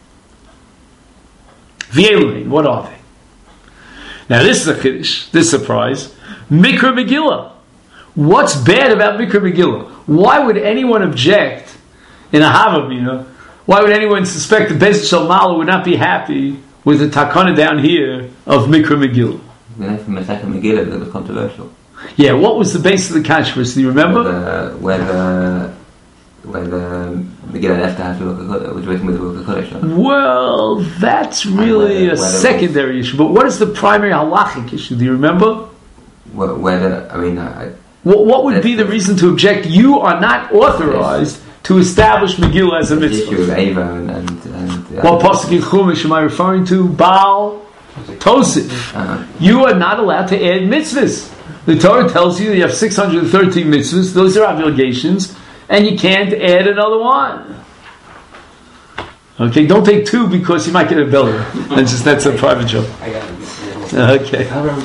V'yeluin, what are they? Now this is a chiddush, this surprise. Mikra Megillah. What's bad about Mikra Megillah? Why would anyone object in a Havamina? Why would anyone suspect that Bezdin Shalmala would not be happy with the takana down here of Mikra Megillah? Yeah, from the second Megillah that was controversial. Yeah, what was the base of the controversy? Do you remember? Whether whether Megillah left the house was written with the Ruach HaKodesh. Well, that's really whether, a whether secondary issue. But what is the primary halachic issue? Do you remember? Whether, I mean, I, what, what would be the reason to object? You are not authorized yes. to establish Megillah as a mitzvah. The issue of Eva and... and, and uh, what pasuk in Chumash am I referring to? Baal Tosif. Uh-huh. You are not allowed to add mitzvahs. The Torah tells you you have six hundred thirteen mitzvahs. Those are obligations. And you can't add another one. Okay, don't take two because you might get a bill. That's just that's a private joke. Okay.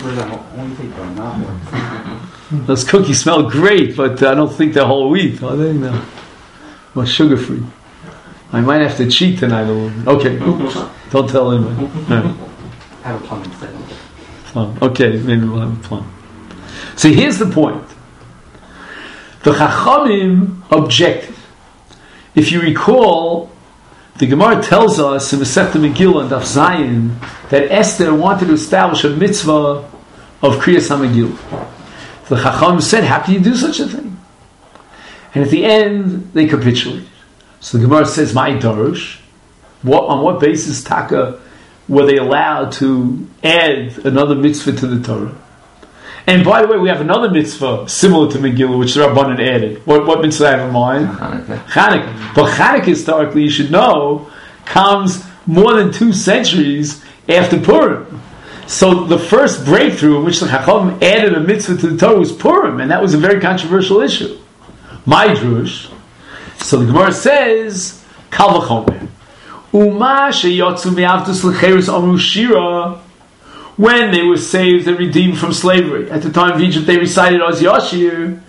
Those cookies smell great, but I don't think they're whole wheat, are they? No. Well, sugar free. I might have to cheat tonight a little bit. Okay. Don't tell anybody. Right. Have a plum instead. Plum. Okay, maybe we'll have a plum. See, here's the point. The Chachamim objected. If you recall, the Gemara tells us in Masechta Megillah and Daf Zayin that Esther wanted to establish a mitzvah of Kriyas HaMegillah. The Chachamim said, how can you do such a thing? And at the end, they capitulated. So the Gemara says, "My Darush." What, on what basis, Taka, were they allowed to add another mitzvah to the Torah? And by the way, we have another mitzvah similar to Megillah, which the Rabbanan added. What, what mitzvah I have in mind? Hanukkah. Hanukkah. But Hanukkah, historically, you should know, comes more than two centuries after Purim. So the first breakthrough in which the Chacham added a mitzvah to the Torah was Purim, and that was a very controversial issue. My Drush. So the Gemara says, Kal v'chomer. Uma sheyotzu mi'avtus l'cheres amru shira. When they were saved and redeemed from slavery. At the time of Egypt, they recited Oz Yashir.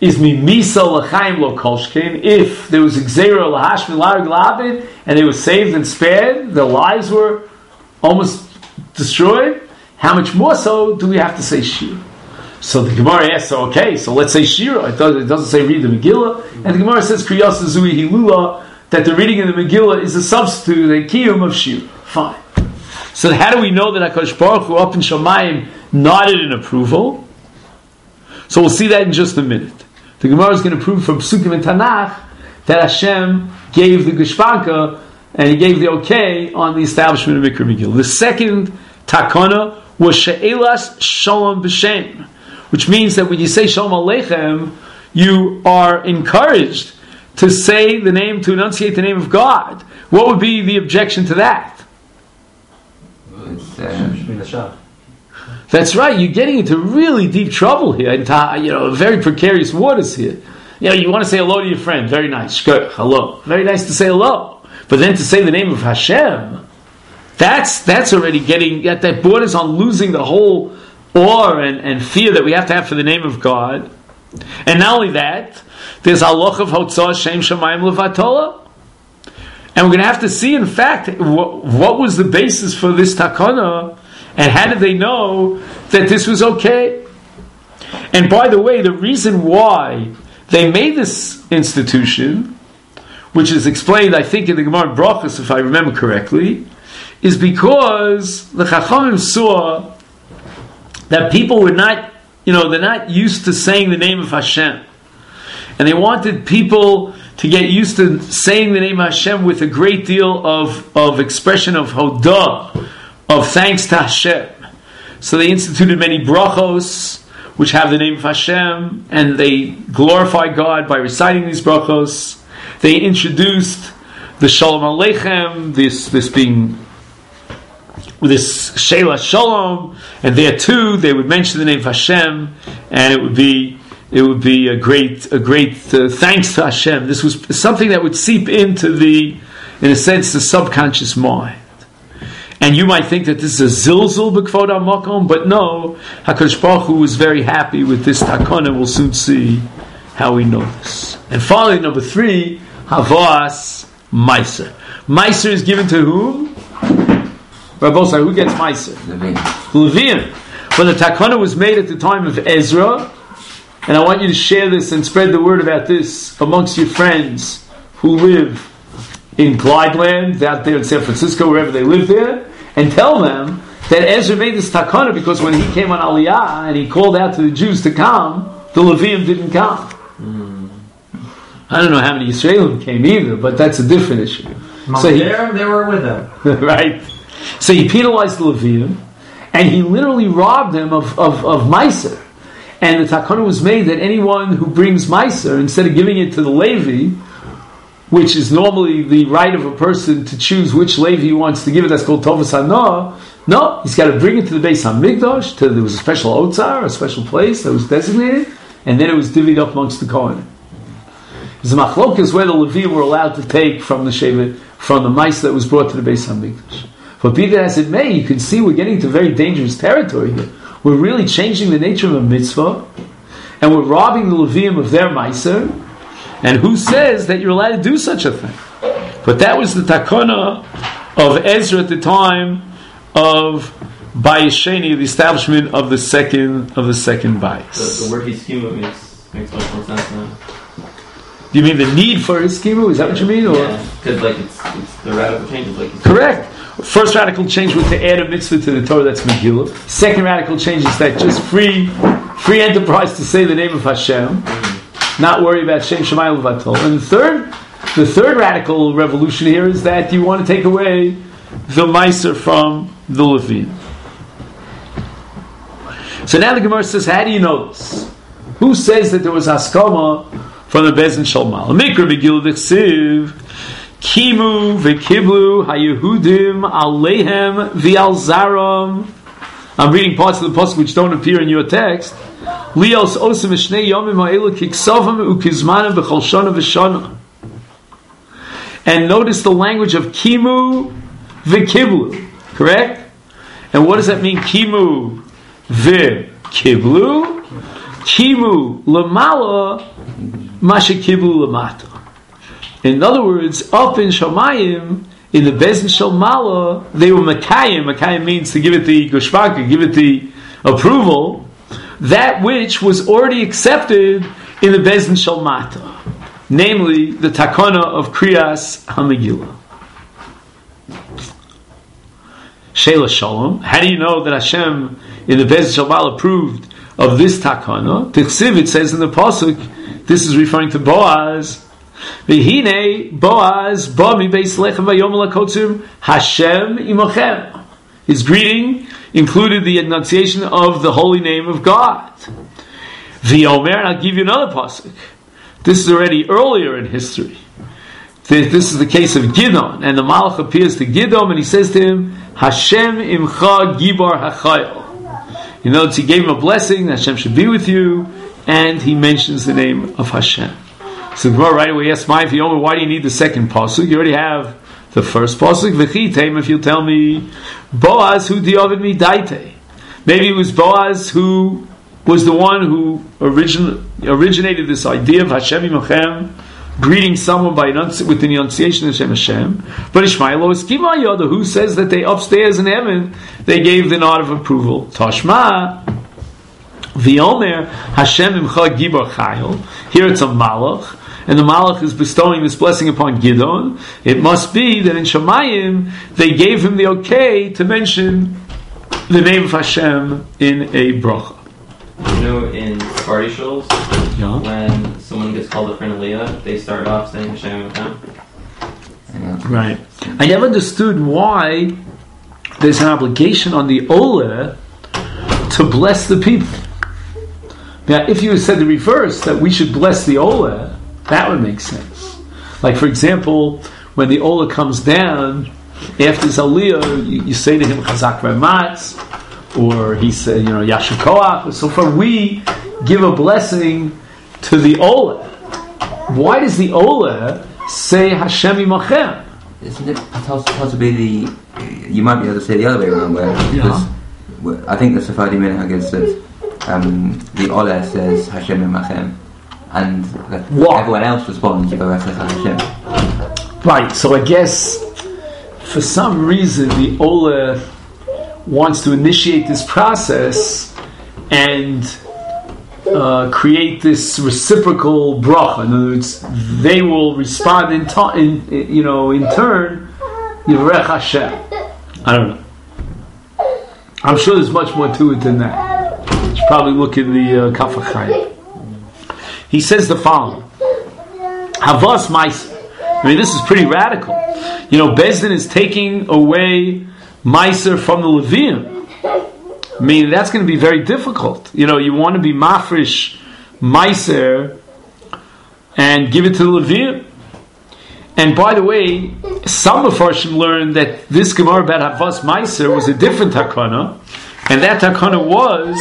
is mimisa l'chaim lo kolshkin. If there was gzeira lahashmin larg labid, and they were saved and spared, their lives were almost destroyed. How much more so do we have to say shir? So the Gemara asks, so okay, so let's say shira. It doesn't, it doesn't say read the Megillah, and the Gemara says kriyas zui hilula, that the reading of the Megillah is a substitute, a kiyum of shir. Fine. So how do we know that HaKadosh Baruch Hu up in Shamayim nodded in approval? So we'll see that in just a minute. The Gemara is going to prove from Psukim and Tanakh that Hashem gave the Geshpanka and He gave the okay on the establishment of Mikra Megillah. The second takana was She'elas Shalom B'Shem, which means that when you say Shalom Aleichem, you are encouraged to say the name, to enunciate the name of God. What would be the objection to that? It's, um, That's right. You're getting into really deep trouble here, into, you know, very precarious waters here. You know, you want to say hello to your friend. Very nice. Shkir, hello. Very nice to say hello. But then to say the name of Hashem, that's that's already getting, that, that borders on losing the whole awe and, and fear that we have to have for the name of God. And not only that, there's halacha of Hotzah Shem Shamayim Levatola. And we're going to have to see, in fact, what, what was the basis for this takana, and how did they know that this was okay? And by the way, the reason why they made this institution, which is explained, I think, in the Gemara Brachos, if I remember correctly, is because the Chachamim saw that people were not, you know, they're not used to saying the name of Hashem. And they wanted people to get used to saying the name of Hashem with a great deal of, of expression of hodah, of thanks to Hashem. So they instituted many brachos, which have the name of Hashem, and they glorify God by reciting these brachos. They introduced the Shalom Aleichem, this this being this Sheila Shalom, and there too they would mention the name of Hashem, and it would be it would be a great a great uh, thanks to Hashem. This was something that would seep into the, in a sense, the subconscious mind. And you might think that this is a zilzul b'kvod hamakom, but no, HaKadosh Baruch Hu was very happy with this takana. We'll soon see how we know this. And finally, number three, havas meiser. Meiser is given to whom? Rabosai, who gets meiser? Levin. Levin. But the takana was made at the time of Ezra, and I want you to share this and spread the word about this amongst your friends who live in Clydeland, out there in San Francisco, wherever they live there, and tell them that Ezra made this takana because when he came on Aliyah and he called out to the Jews to come, the Levium didn't come. Mm. I don't know how many Yisraelim came either, but that's a different issue. So he, there, they were with them. Right. So he penalized the Levium, and he literally robbed them of, of, of Meiser. And the takana was made that anyone who brings Meiser, instead of giving it to the Levi, which is normally the right of a person to choose which Levi he wants to give it, that's called Tovas Hana. No, he's got to bring it to the Beis HaMikdash, to, there was a special Otzar, a special place that was designated, and then it was divvied up amongst the Kohanim. There's a machlokas where the Levi were allowed to take from the Shevet, from the mice that was brought to the Beis HaMikdash. But be that as it may, you can see we're getting to very dangerous territory here. We're really changing the nature of a mitzvah, and we're robbing the Levium of their meiser. And who says that you're allowed to do such a thing? But that was the takana of Ezra at the time of Bayis Sheni, the establishment of the second of the second Bayis. The, the word hiskimu makes makes much more sense now. Do you mean the need for hiskimu? Is that what you mean? Or? Yeah, because like it's, it's the radical changes. Like correct. First radical change was to add a mitzvah to the Torah, that's Megillah. Second radical change is that just free, free enterprise to say the name of Hashem. Mm-hmm. Not worry about Shem Shamayim Levatol. And the third, the third radical revolution here is that you want to take away the Meiser from the Levin. So now the Gemara says, how do you know this? Who says that there was Haskama from the Bezin Shalmal? Mikra Megillah D'chsiv Kimu v'kiblu haYehudim aleihem v'al zaram. I'm reading parts of the pasuk which don't appear in your text. Lios osim shnei yomim ha'elu kiksavim ukizmanim b'chol shana v'shana. And notice the language of kimu v'kiblu, correct? And what does that mean? Kimu v'kiblu. Kimu lamala mashikibu lamata. In other words, up in Shamayim, in the Bezin Shalmala, they were Makayim. Makayim means to give it the Gushvaka, give it the approval, that which was already accepted in the Bezin Shalmata, namely the Takana of Kriyas HaMegillah. Sheila Shalom. How do you know that Hashem in the Bezin Shalmala approved of this Takana? Tichsiv, it says in the Pasuk, this is referring to Boaz, V'hine Boaz ba mi beis lechem vayom lakotzim Hashem imochem. His greeting included the enunciation of the holy name of God. V'yomer, and I'll give you another pasuk. This is already earlier in history. This is the case of Gidon, and the Malach appears to Gidon, and he says to him, Hashem imcha gibar hachayil. You know, he gave him a blessing, Hashem should be with you, and he mentions the name of Hashem. So Gemara right away asks, "My Yomer, why do you need the second pasuk? You already have the first pasuk. V'chitem, if you tell me, Boaz who diovid mi daite. Maybe it was Boaz who was the one who origin, originated this idea of Hashem imochem, greeting someone by enunci- with the enunciation of Hashem Hashem. But Ishmael was Kima Yoda, who says that they upstairs in heaven they gave the nod of approval. Tashma V'yomer Hashem imcha gibar chayil. Here it's a malach. And the Malach is bestowing this blessing upon Gidon. It must be that in Shamayim they gave him the okay to mention the name of Hashem in a bracha. You know, in party shows, Yeah. when someone gets called up for an aliyah, they start off saying Hashem Hashem. Yeah. Right. I never understood why there's an obligation on the Oleh to bless the people. Now, if you had said the reverse, that we should bless the Oleh, that would make sense. Like, for example, when the Olah comes down, after his Aliyah, you, you say to him, Chazak Ramatz, or he said, you know, Yasher Koach. So far, we give a blessing to the Olah. Why does the Olah say Hashem Imachem? Isn't it possibly the, you might be able to say the other way around, where, Yeah. where I think the Sephardi Minhag is that um, the Olah says Hashem Imachem, and that What? everyone else responds with Hashem. Right, so I guess for some reason the Olah wants to initiate this process and uh, create this reciprocal bracha. In other words, they will respond in, ta- in, in you know in turn. Yivrech Hashem. I don't know. I'm sure there's much more to it than that. You should probably look in the uh, Kaf HaChaim. He says the following: Havas Meiser. I mean, this is pretty radical. You know, Bezdin is taking away Meiser from the Levium. I mean, that's going to be very difficult. You know, you want to be mafresh Meiser and give it to the Levium. And by the way, some of Farshim learned that this Gemara about Havas Meiser was a different takana, and that takana was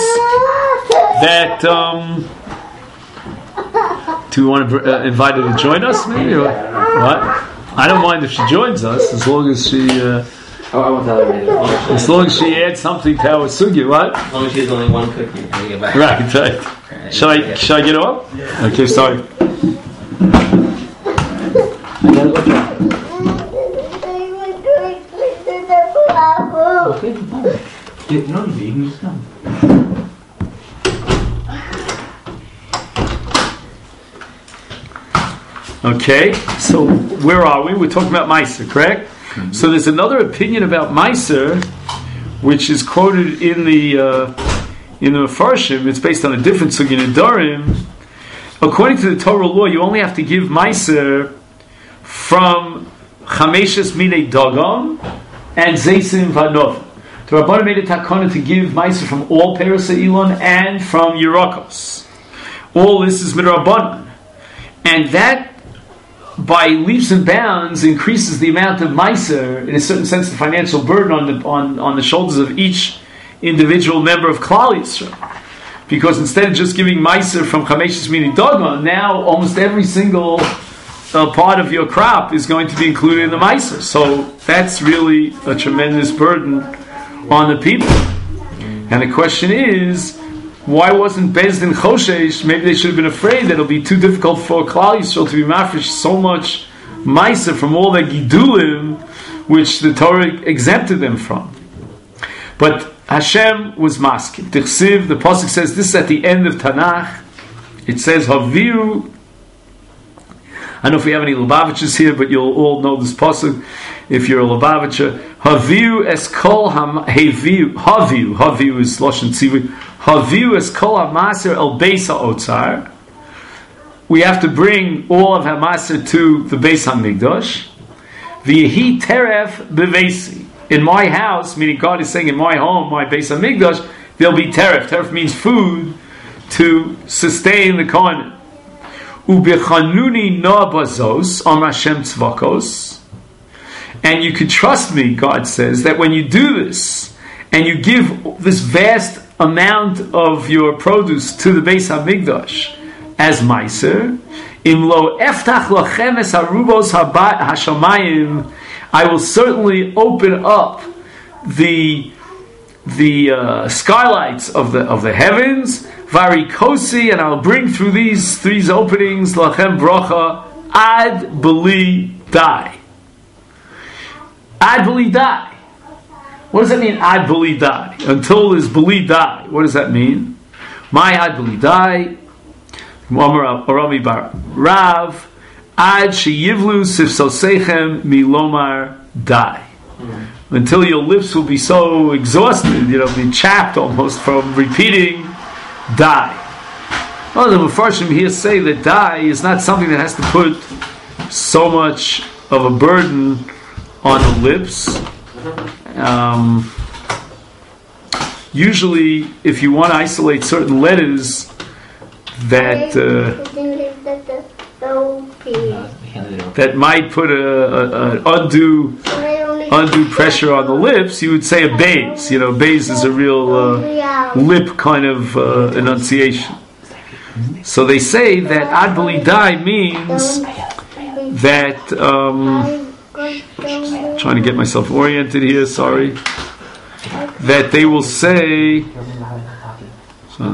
that. Um, Do we want to uh, invite her to join us, maybe? Or what? I don't mind if she joins us, as long as she, uh, Oh, I won't tell her later. as long as she adds something to our sugya. What? As long as she has only one cookie. Can we get back? Right, right. Shall I? Shall I get off? Okay, sorry. Okay, no. You no need to, you can just come. Okay, so where are we? We're talking about Meiser, correct? Mm-hmm. So there's another opinion about Meiser, which is quoted in the uh, in the Mefarshim. It's based on a different sugya in Nedarim. According to the Torah law, you only have to give Meiser from Chameshes Minei Dagam and Zeisim Vanov. The Rabbanan made a takana to give Meiser from all Peros Elon and from Yerakos. All this is midrabanan, and that by leaps and bounds increases the amount of Meiser, in a certain sense, the financial burden on the on, on the shoulders of each individual member of Klal Yisrael. Because instead of just giving Meiser from Chameshes Minei Dagam, now almost every single uh, part of your crop is going to be included in the Meiser. So that's really a tremendous burden on the people. And the question is, why wasn't Bezdin Choshesh? Maybe they should have been afraid that it'll be too difficult for Klal Yisrael to be mafresh so much Maisa from all the Gidulim which the Torah exempted them from. But Hashem was masking. Tichsiv, the pasuk says, this is at the end of Tanakh. It says, Haviru. I don't know if we have any Lubavitchers here, but you'll all know this pasuk if you're a Lubavitcher. Haviru es kol haviru. Haviru. Haviru is Lashon Tzivui. Haviru es kol hamaser el beis ha'otzar. We have to bring all of hamaser to the Beis HaMikdash. V'yehi teref bevesi. In my house, meaning God is saying in my home, my Beis HaMikdash, there'll be teref. Teref means food to sustain the kohanim. Ubechanuni no'abazos am Hashem tzvakos. And you can trust me, God says, that when you do this, and you give this vast amount of your produce to the Beis HaMikdash as meiser, im lo eftach lachem es harubos hashamayim, I will certainly open up the the uh, skylights of the of the heavens, varikosi, and I'll bring through these these openings lachem bracha ad beli dai. Ad beli dai. What does that mean? Ad beli dai. Until there's beli dai. What does that mean? My ad beli dai. Arami bar Rav ad sheyivlu sifsosechem milomar dai. Until your lips will be so exhausted, you know, be chapped almost from repeating dai. Well, the Mefarshim here say that dai is not something that has to put so much of a burden on the lips. Um, usually, if you want to isolate certain letters that uh, that might put a, a, a undue undue pressure on the lips, you would say a bays. You know, bays is a real uh, lip kind of uh, enunciation. So they say that ad beli dai means that. Um, trying to get myself oriented here. Sorry. That they will say. Uh,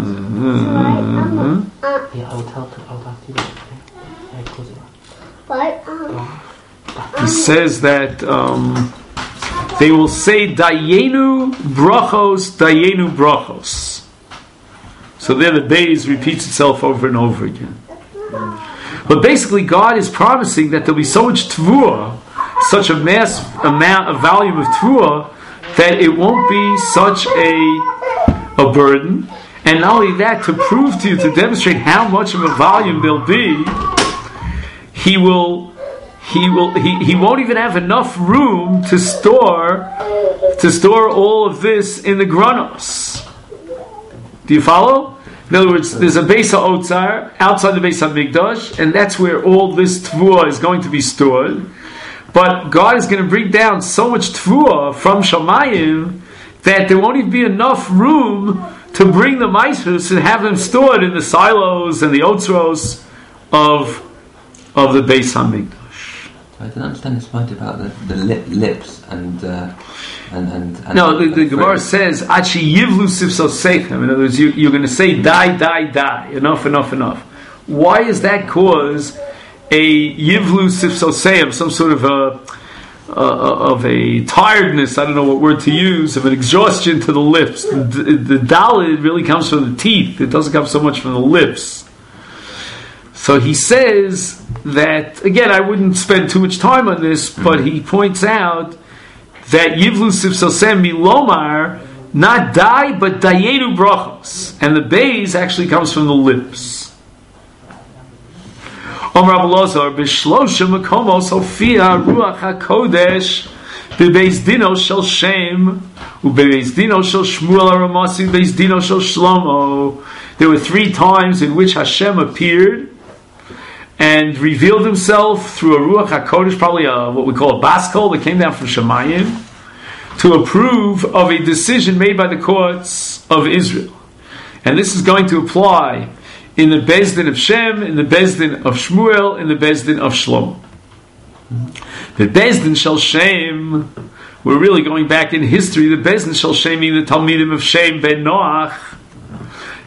He says that um, they will say Dayenu brachos, Dayenu brachos. So there the bays repeats itself over and over again. But basically God is promising that there'll be so much tvuah, such a mass amount of volume of tvuah, that it won't be such a, a burden. And not only that, to prove to you, to demonstrate how much of a volume there'll be, he will He will. He, he won't even have enough room to store to store all of this in the granos. Do you follow? In other words, there's a Beis HaOtzar outside the Beis HaMikdash, and that's where all this tvuah is going to be stored. But God is going to bring down so much tvuah from Shamayim that there won't even be enough room to bring the maisus and have them stored in the silos and the otzros of of the Beis HaMikdash. I don't understand this point about the, the lip, lips and, uh, and and and. No, the, the Gemara says "Achi yivlu sifsosechem." In other words, you, you're going to say "die, die, die." Enough, enough, enough. Why is that cause a yivlu sifsosechem, some sort of a uh, of a tiredness? I don't know what word to use, of an exhaustion to the lips. The, the dalid really comes from the teeth. It doesn't come so much from the lips. So he says that, again, I wouldn't spend too much time on this, but he points out that Yivlu Sifsosem Milomar, not die, but Dayenu Brachos. And the bays actually comes from the lips. Om Rav Elazar, B'shlosha Makomos Hofia Ruach HaKodesh B'beis Dino Shel Shem U'beis Dino Shel Shmuel HaRamasi Beis Dino Shel Shlomo. There were three times in which Hashem appeared and revealed himself through a Ruach HaKodesh, probably a, what we call a Baskol that came down from Shemayim, to approve of a decision made by the courts of Israel. And this is going to apply in the Bezdin of Shem, in the Bezdin of Shmuel, in the Bezdin of Shlomo. The Bezdin Shel Shem, we're really going back in history, the Bezdin Shel Shem, meaning the Talmidim of Shem ben Noach,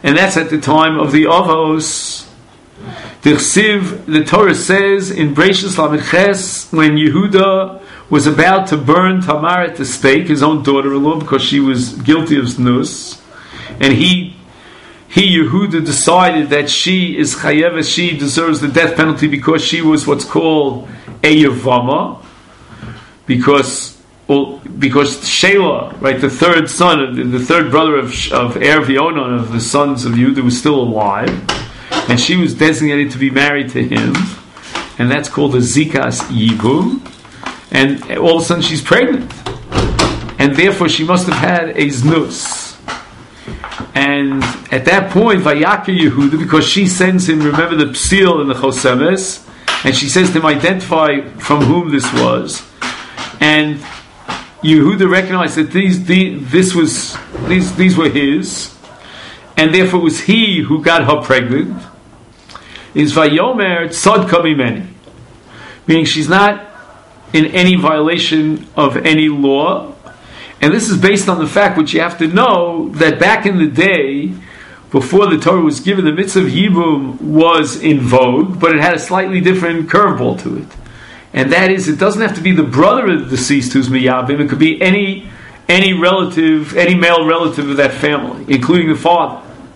and that's at the time of the Avos. The Chsiv, the Torah says in Bereishis Lamed Ches, when Yehuda was about to burn Tamar at the stake, his own daughter-in-law, because she was guilty of znus, and he, he Yehuda decided that she is chayeves, she deserves the death penalty because she was what's called a yavama, because well, because Shelah, right, the third son, of the, the third brother of of Er V'Onan, of the sons of Yehuda, was still alive, and she was designated to be married to him, and that's called a zikas yibum. And all of a sudden she's pregnant, and therefore she must have had a znus. And at that point, Vayakir Yehuda, because she sends him, remember the psil and the chosemes, and she says to him, identify from whom this was. And Yehuda recognized that these, the, this was these these were his, and therefore it was he who got her pregnant. Is Vayomer Tzadka Mimeni, meaning she's not in any violation of any law. And this is based on the fact, which you have to know, that back in the day, before the Torah was given, the mitzvah of Yibum was in vogue, but it had a slightly different curveball to it. And that is, it doesn't have to be the brother of the deceased who's miyabim, it could be any any relative, any male relative of that family, including the father.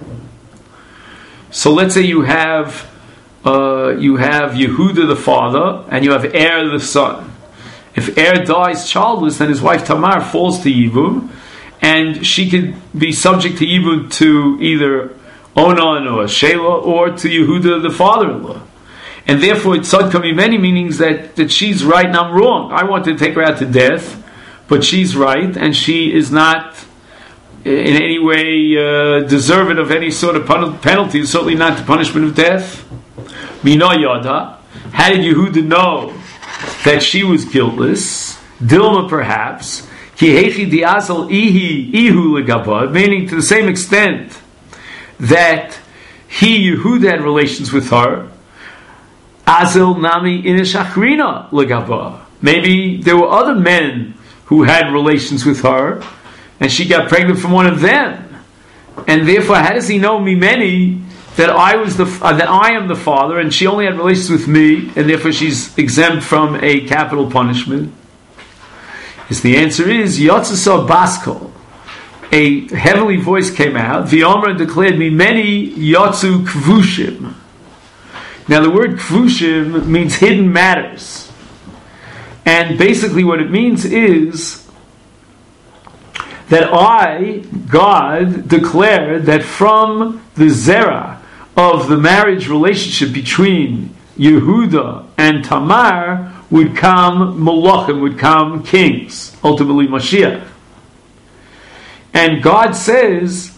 So let's say you have uh, you have Yehuda the father, and you have Er the son. If Er dies childless, then his wife Tamar falls to Yibum, and she could be subject to Yibum to either Onan or Shelah, or to Yehuda the father-in-law. And therefore, it's Tzadka Mimeni, meanings that, that she's right and I'm wrong. I want to take her out to death, but she's right, and she is not in any way uh, deserving of any sort of penalty, certainly not the punishment of death. Mina Yada. How did Yehuda know that she was guiltless? Dilma, perhaps. Meaning to the same extent that he, Yehuda, had relations with her. Azel nami ineshachrina legaba. Maybe there were other men who had relations with her, and she got pregnant from one of them. And therefore, how does he know mimeni that I was the uh, that I am the father, and she only had relations with me, and therefore she's exempt from a capital punishment? Yes, the answer is Yotzasa Baskol. A heavenly voice came out. V'Omer declared, "Mimeni yotzu kvushim." Now, the word kvushim means hidden matters, and basically what it means is that I, God, declared that from the zera of the marriage relationship between Yehuda and Tamar would come Malachim, would come kings, ultimately Mashiach. And God says,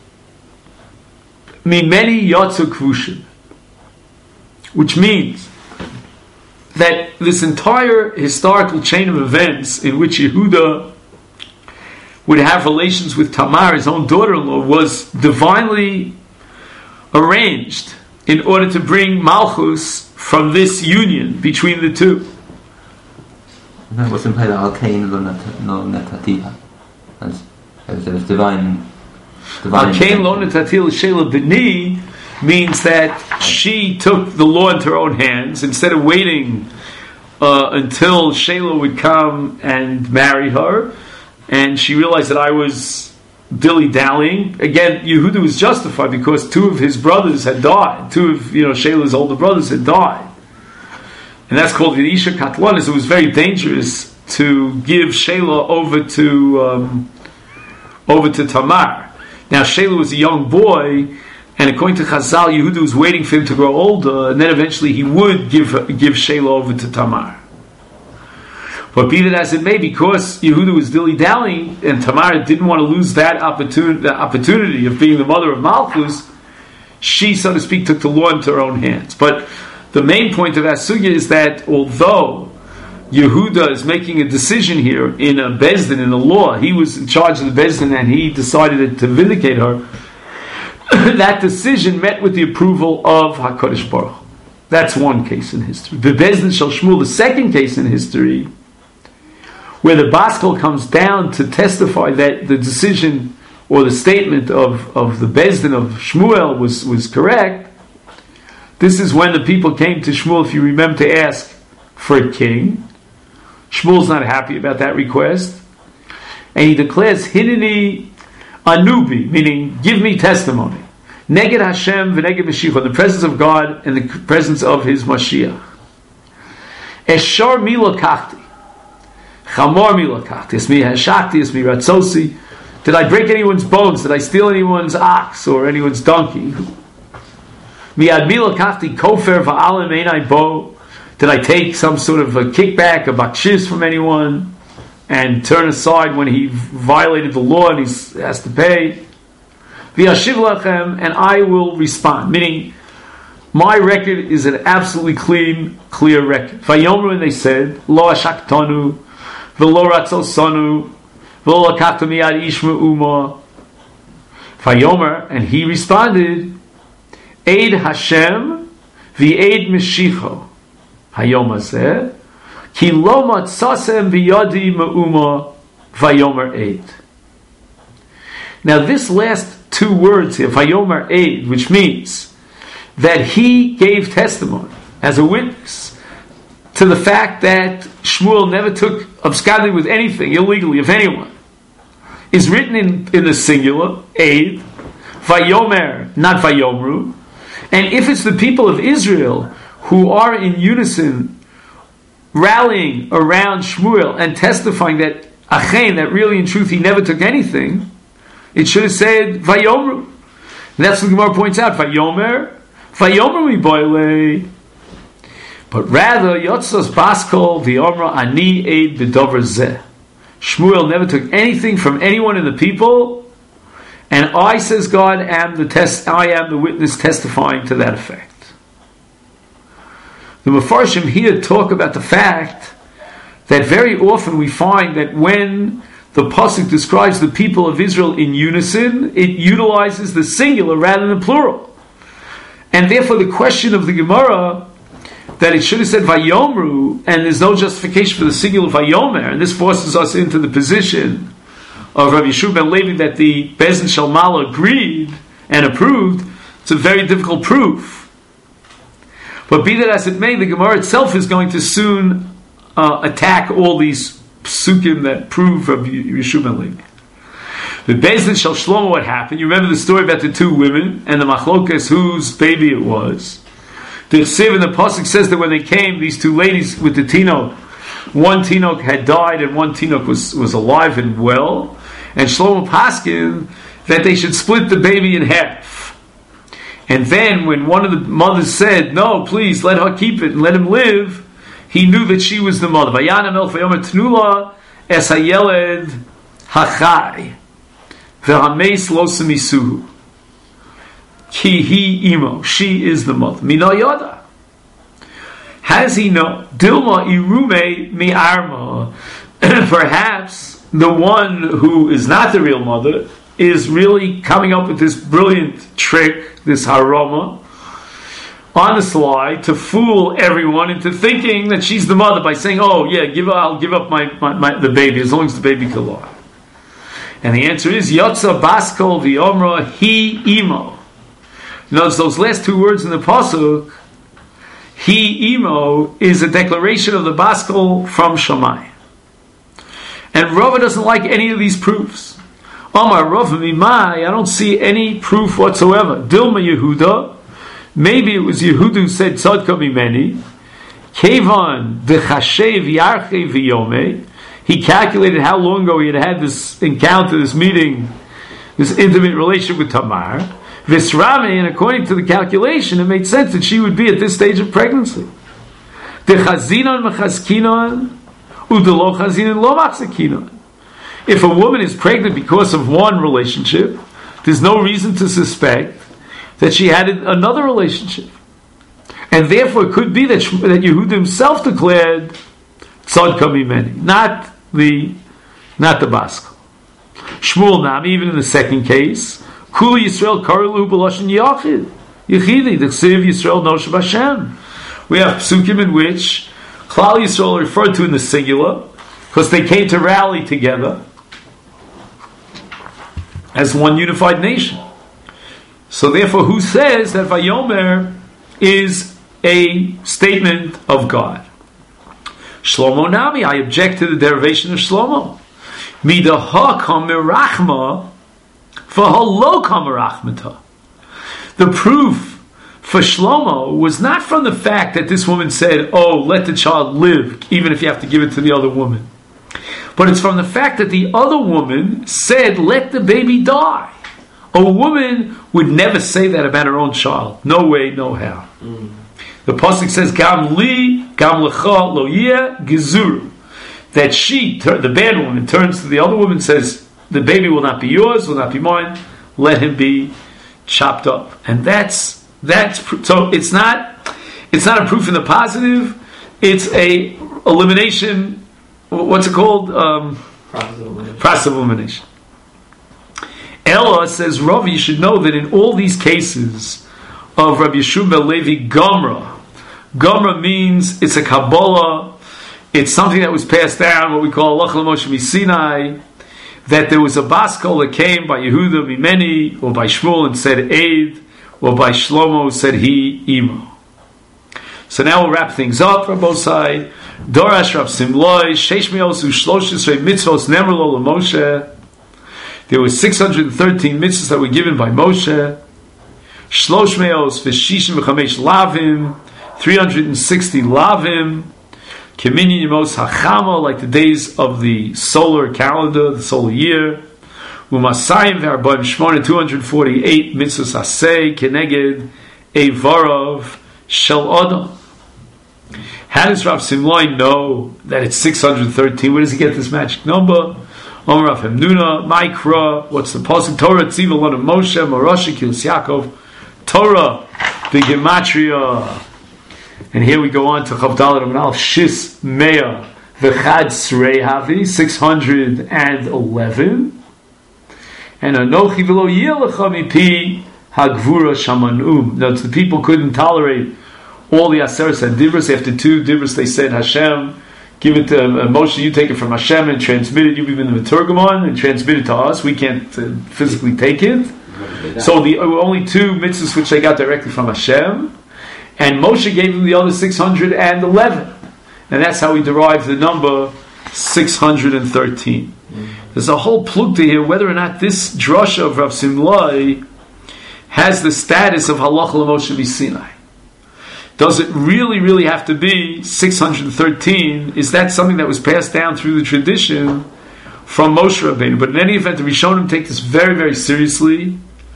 Mimeni yotzu kvushim, which means that this entire historical chain of events in which Yehuda would have relations with Tamar, his own daughter-in-law, was divinely arranged in order to bring Malchus from this union between the two. That wasn't played Al Kain lo Netatiha. It was divine. Al Kain lo Netatiha Sheila B'ni means that she took the law into her own hands instead of waiting uh, until Shelah would come and marry her. And she realized that I was dilly-dallying. Again, Yehuda was justified because two of his brothers had died. Two of you know Shelah's older brothers had died. And that's called the Isha Katlanis. It was very dangerous to give Shelah over to um, over to Tamar. Now, Shelah was a young boy, and according to Chazal, Yehuda was waiting for him to grow older, and then eventually he would give give Shelah over to Tamar. But be that as it may, because Yehuda was dilly-dallying, and Tamar didn't want to lose that opportunity, the opportunity of being the mother of Malchus, she, so to speak, took the law into her own hands. But the main point of Asugya is that although Yehuda is making a decision here in a Bezdin, in a law, he was in charge of the Bezdin and he decided to vindicate her, that decision met with the approval of HaKadosh Baruch. That's one case in history. The Bezdin Shel Shmuel, the second case in history, where the Baskol comes down to testify that the decision or the statement of, of the Bezdin of Shmuel was, was correct, this is when the people came to Shmuel, if you remember, to ask for a king. Shmuel's not happy about that request. And he declares, Hineni Anubi, meaning, give me testimony. Neged Hashem v'neged Mashiach, in the presence of God and the presence of His Mashiach. Eshar mi lakachti. Chamor mi lakachti. Esmi hashakti, esmi ratzosi. Did I break anyone's bones? Did I steal anyone's ox or anyone's donkey? Miad mi lakachti kofer va'alim einai bo. Did I take some sort of a kickback, a bakshis from anyone and turn aside when he violated the law and he has to pay? V'yashiv lachem, and I will respond. Meaning, my record is an absolutely clean, clear record. Vayomru, and they said, Lo ashaktanu, v'lo ratzosanu, v'lo lakachta miyad ishma uma. Vayomer, and he responded, Eid Hashem, v'eid Mashiach. Hayomer said, Ki lo matzasem v'yadi ma'uma, vayomer eid. Now this last two words here, vayomer eid, which means that he gave testimony as a witness to the fact that Shmuel never took absconding with anything illegally of anyone, is written in, in the singular, eid, vayomer, not vayomru. And if it's the people of Israel who are in unison, rallying around Shmuel and testifying that achen, that really in truth he never took anything, it should have said vayomru. And that's what the Gemara points out. Vayomer, vayomer mi boile. But rather, yotzos baskol v'omra ani eid b'dover zeh. Shmuel never took anything from anyone in the people, and I, says God, am the test. I am the witness testifying to that effect. The Mefarshim here talk about the fact that very often we find that when the pasuk describes the people of Israel in unison, it utilizes the singular rather than the plural. And therefore the question of the Gemara, that it should have said Vayomru, and there's no justification for the singular Vayomer, and this forces us into the position of Rabbi Yeshua ben Levi that the Bezdin Shalmala agreed and approved. It's a very difficult proof. But be that as it may, the Gemara itself is going to soon uh, attack all these psukim that prove Rabbi Yeshua ben Levi. The Bezdin Shal Shlomo, what happened? You remember the story about the two women and the machlokas whose baby it was. The Chsiv in the pasuk says that when they came, these two ladies with the tinok, one tinok had died and one tinok was, was alive and well, and Shlomo paskin that they should split the baby in half. And then when one of the mothers said, no, please, let her keep it and let him live, he knew that she was the mother. Vayanam el vayomer tnula es hayeled hachai v'hameis lo semisuhu ki hi imo. She is the mother. Mina yada. Has he no? Dilma irume mi arma. Perhaps the one who is not the real mother is really coming up with this brilliant trick, this haroma, on the slide to fool everyone into thinking that she's the mother by saying, "Oh yeah, give I'll give up my, my, my the baby as long as the baby can lie." And the answer is Yotza Baskol V'Omra Hi Imo. Notice those last two words in the pasuk. Hi Imo is a declaration of the Baskol from Shammai, and Rava doesn't like any of these proofs. Omar Rava Mimai, I don't see any proof whatsoever. Dilma Yehuda. Maybe it was Yehuda who said Tzadka Mimeni. Kevan V'chashev Yarche V'yome. He calculated how long ago he had had this encounter, this meeting, this intimate relationship with Tamar. Visrame, and according to the calculation, it made sense that she would be at this stage of pregnancy. Dechazinon Mechaskinon Udelo Chazinon Lo Machzakinon. If a woman is pregnant because of one relationship, there's no reason to suspect that she had another relationship. And therefore it could be that, that Yehuda himself declared Tzadka Mimeni, not the not the Baskal. Shmuel Nami, even in the second case, Kuli Yisrael Karilu B'Lashon Yachid Yechidi, the Ksiv Yisrael Noshav Hashem. We have psukim in which Klal Yisrael are referred to in the singular because they came to rally together. as one unified nation. So therefore, who says that Vayomer is a statement of God? Shlomo Nami, I object to the derivation of Shlomo. Midah kamerachma v'halo kamerachmata. The proof for Shlomo was not from the fact that this woman said, oh, let the child live, even if you have to give it to the other woman. But it's from the fact that the other woman said, let the baby die. A woman would never say that about her own child. No way, no how. Mm. The pasuk says, "Gam li, gam lecha lo yeh gezuru." That she, the bad woman, turns to the other woman and says, "The baby will not be yours, will not be mine. Let him be chopped up." And that's that's so. It's not it's not a proof in the positive. It's a elimination. What's it called? Um, process of elimination. Process of elimination. Ella says, Rav, you should know that in all these cases of Rabbi Yeshua ben Levi Gomra, Gomra means it's a Kabbalah, it's something that was passed down, what we call Halach L'Moshe Misinai, that there was a Baskol that came by Yehuda Mimeni, or by Shmuel and said Eid, or by Shlomo said he Imo. So now we'll wrap things up, Rabbosai. Dorash Rav Simloi, Sheish Me'os U'Shlosh Esrei Mitzvos Nemer Lo L'Moshe. There were six hundred thirteen mitzvahs that were given by Moshe. Shlosh meos v'shishim v'chamesh lavim, three hundred sixty lavim. Keminyan yemos hachama, like the days of the solar calendar, the solar year. Umasayim v'arbaim shmona, two hundred forty-eight mitzvahs aseh keneged evarov shel adam. How does Rav Simloi know that it's six hundred thirteen? Where does he get this magic number? Omer Rav Hemnuna, Maikra, what's the pasuk? Torah Tziva Lon Moshe, Marashi Kilos Yaakov, Torah, the Gematria. And here we go on to Chav Dalet Amud Aleph, Shis Mea V'chad Srei Havi, six hundred eleven. And Anochi V'lo Yelecha Mipi Hagvura Shamanum. Now, the people couldn't tolerate all the Aseres and Divros. After two Divros, they said, Hashem, give it to uh, Moshe, you take it from Hashem and transmit it. You've been the Meturgamon and transmit it to us. We can't uh, physically take it. So the uh, only two mitzvahs which they got directly from Hashem. And Moshe gave them the other six hundred eleven. And that's how we derive the number six hundred thirteen. Mm-hmm. There's a whole plukta here, whether or not this drasha of Rav Simloi has the status of Halach L'Moshe Misinai. Does it really, really have to be six hundred thirteen? Is that something that was passed down through the tradition from Moshe Rabbeinu? But in any event, the Rishonim take this very, very seriously.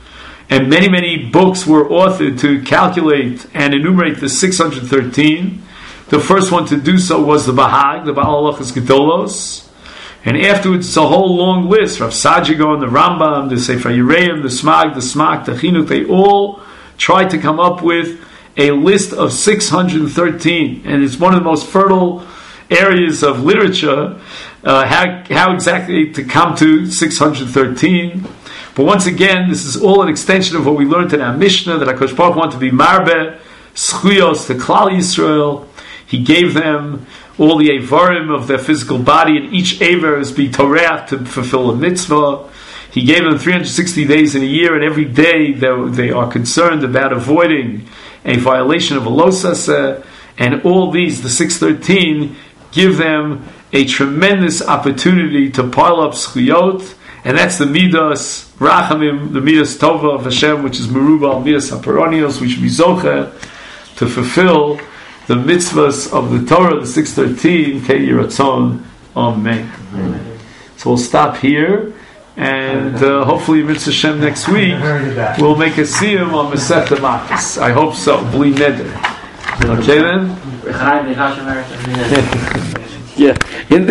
And many, many books were authored to calculate and enumerate the six hundred thirteen. The first one to do so was the Bahag, the Baal Halachas Gedolos. And afterwards, it's a whole long list. Rav Sajigon, the Rambam, the Sefer Yereim, the Smag, the Smak, the Chinuch, they all tried to come up with a list of six hundred thirteen, and it's one of the most fertile areas of literature, uh, how, how exactly to come to six hundred thirteen. But once again, this is all an extension of what we learned in our Mishnah, that HaKadosh Baruch Hu wanted to be Marbeh, Schuyos, to Klal Yisrael. He gave them all the Avarim of their physical body, and each Avar is be Torah to fulfill a mitzvah. He gave them three hundred sixty days in a year, and every day they, they are concerned about avoiding a violation of a losaseh, and all these, the six thirteen, give them a tremendous opportunity to pile up schuyot, and that's the midas rachamim, the midas tova of Hashem, which is merubah midas haparonios. We should be zocheh to fulfill the mitzvahs of the Torah, the six thirteen. Kei yiratzon, amen. Amen. So we'll stop here. And uh, hopefully, Mitzvah Hashem, next week we'll make a siyum on Masechta Makkos. I hope so. Bli neder. Okay then. Yeah.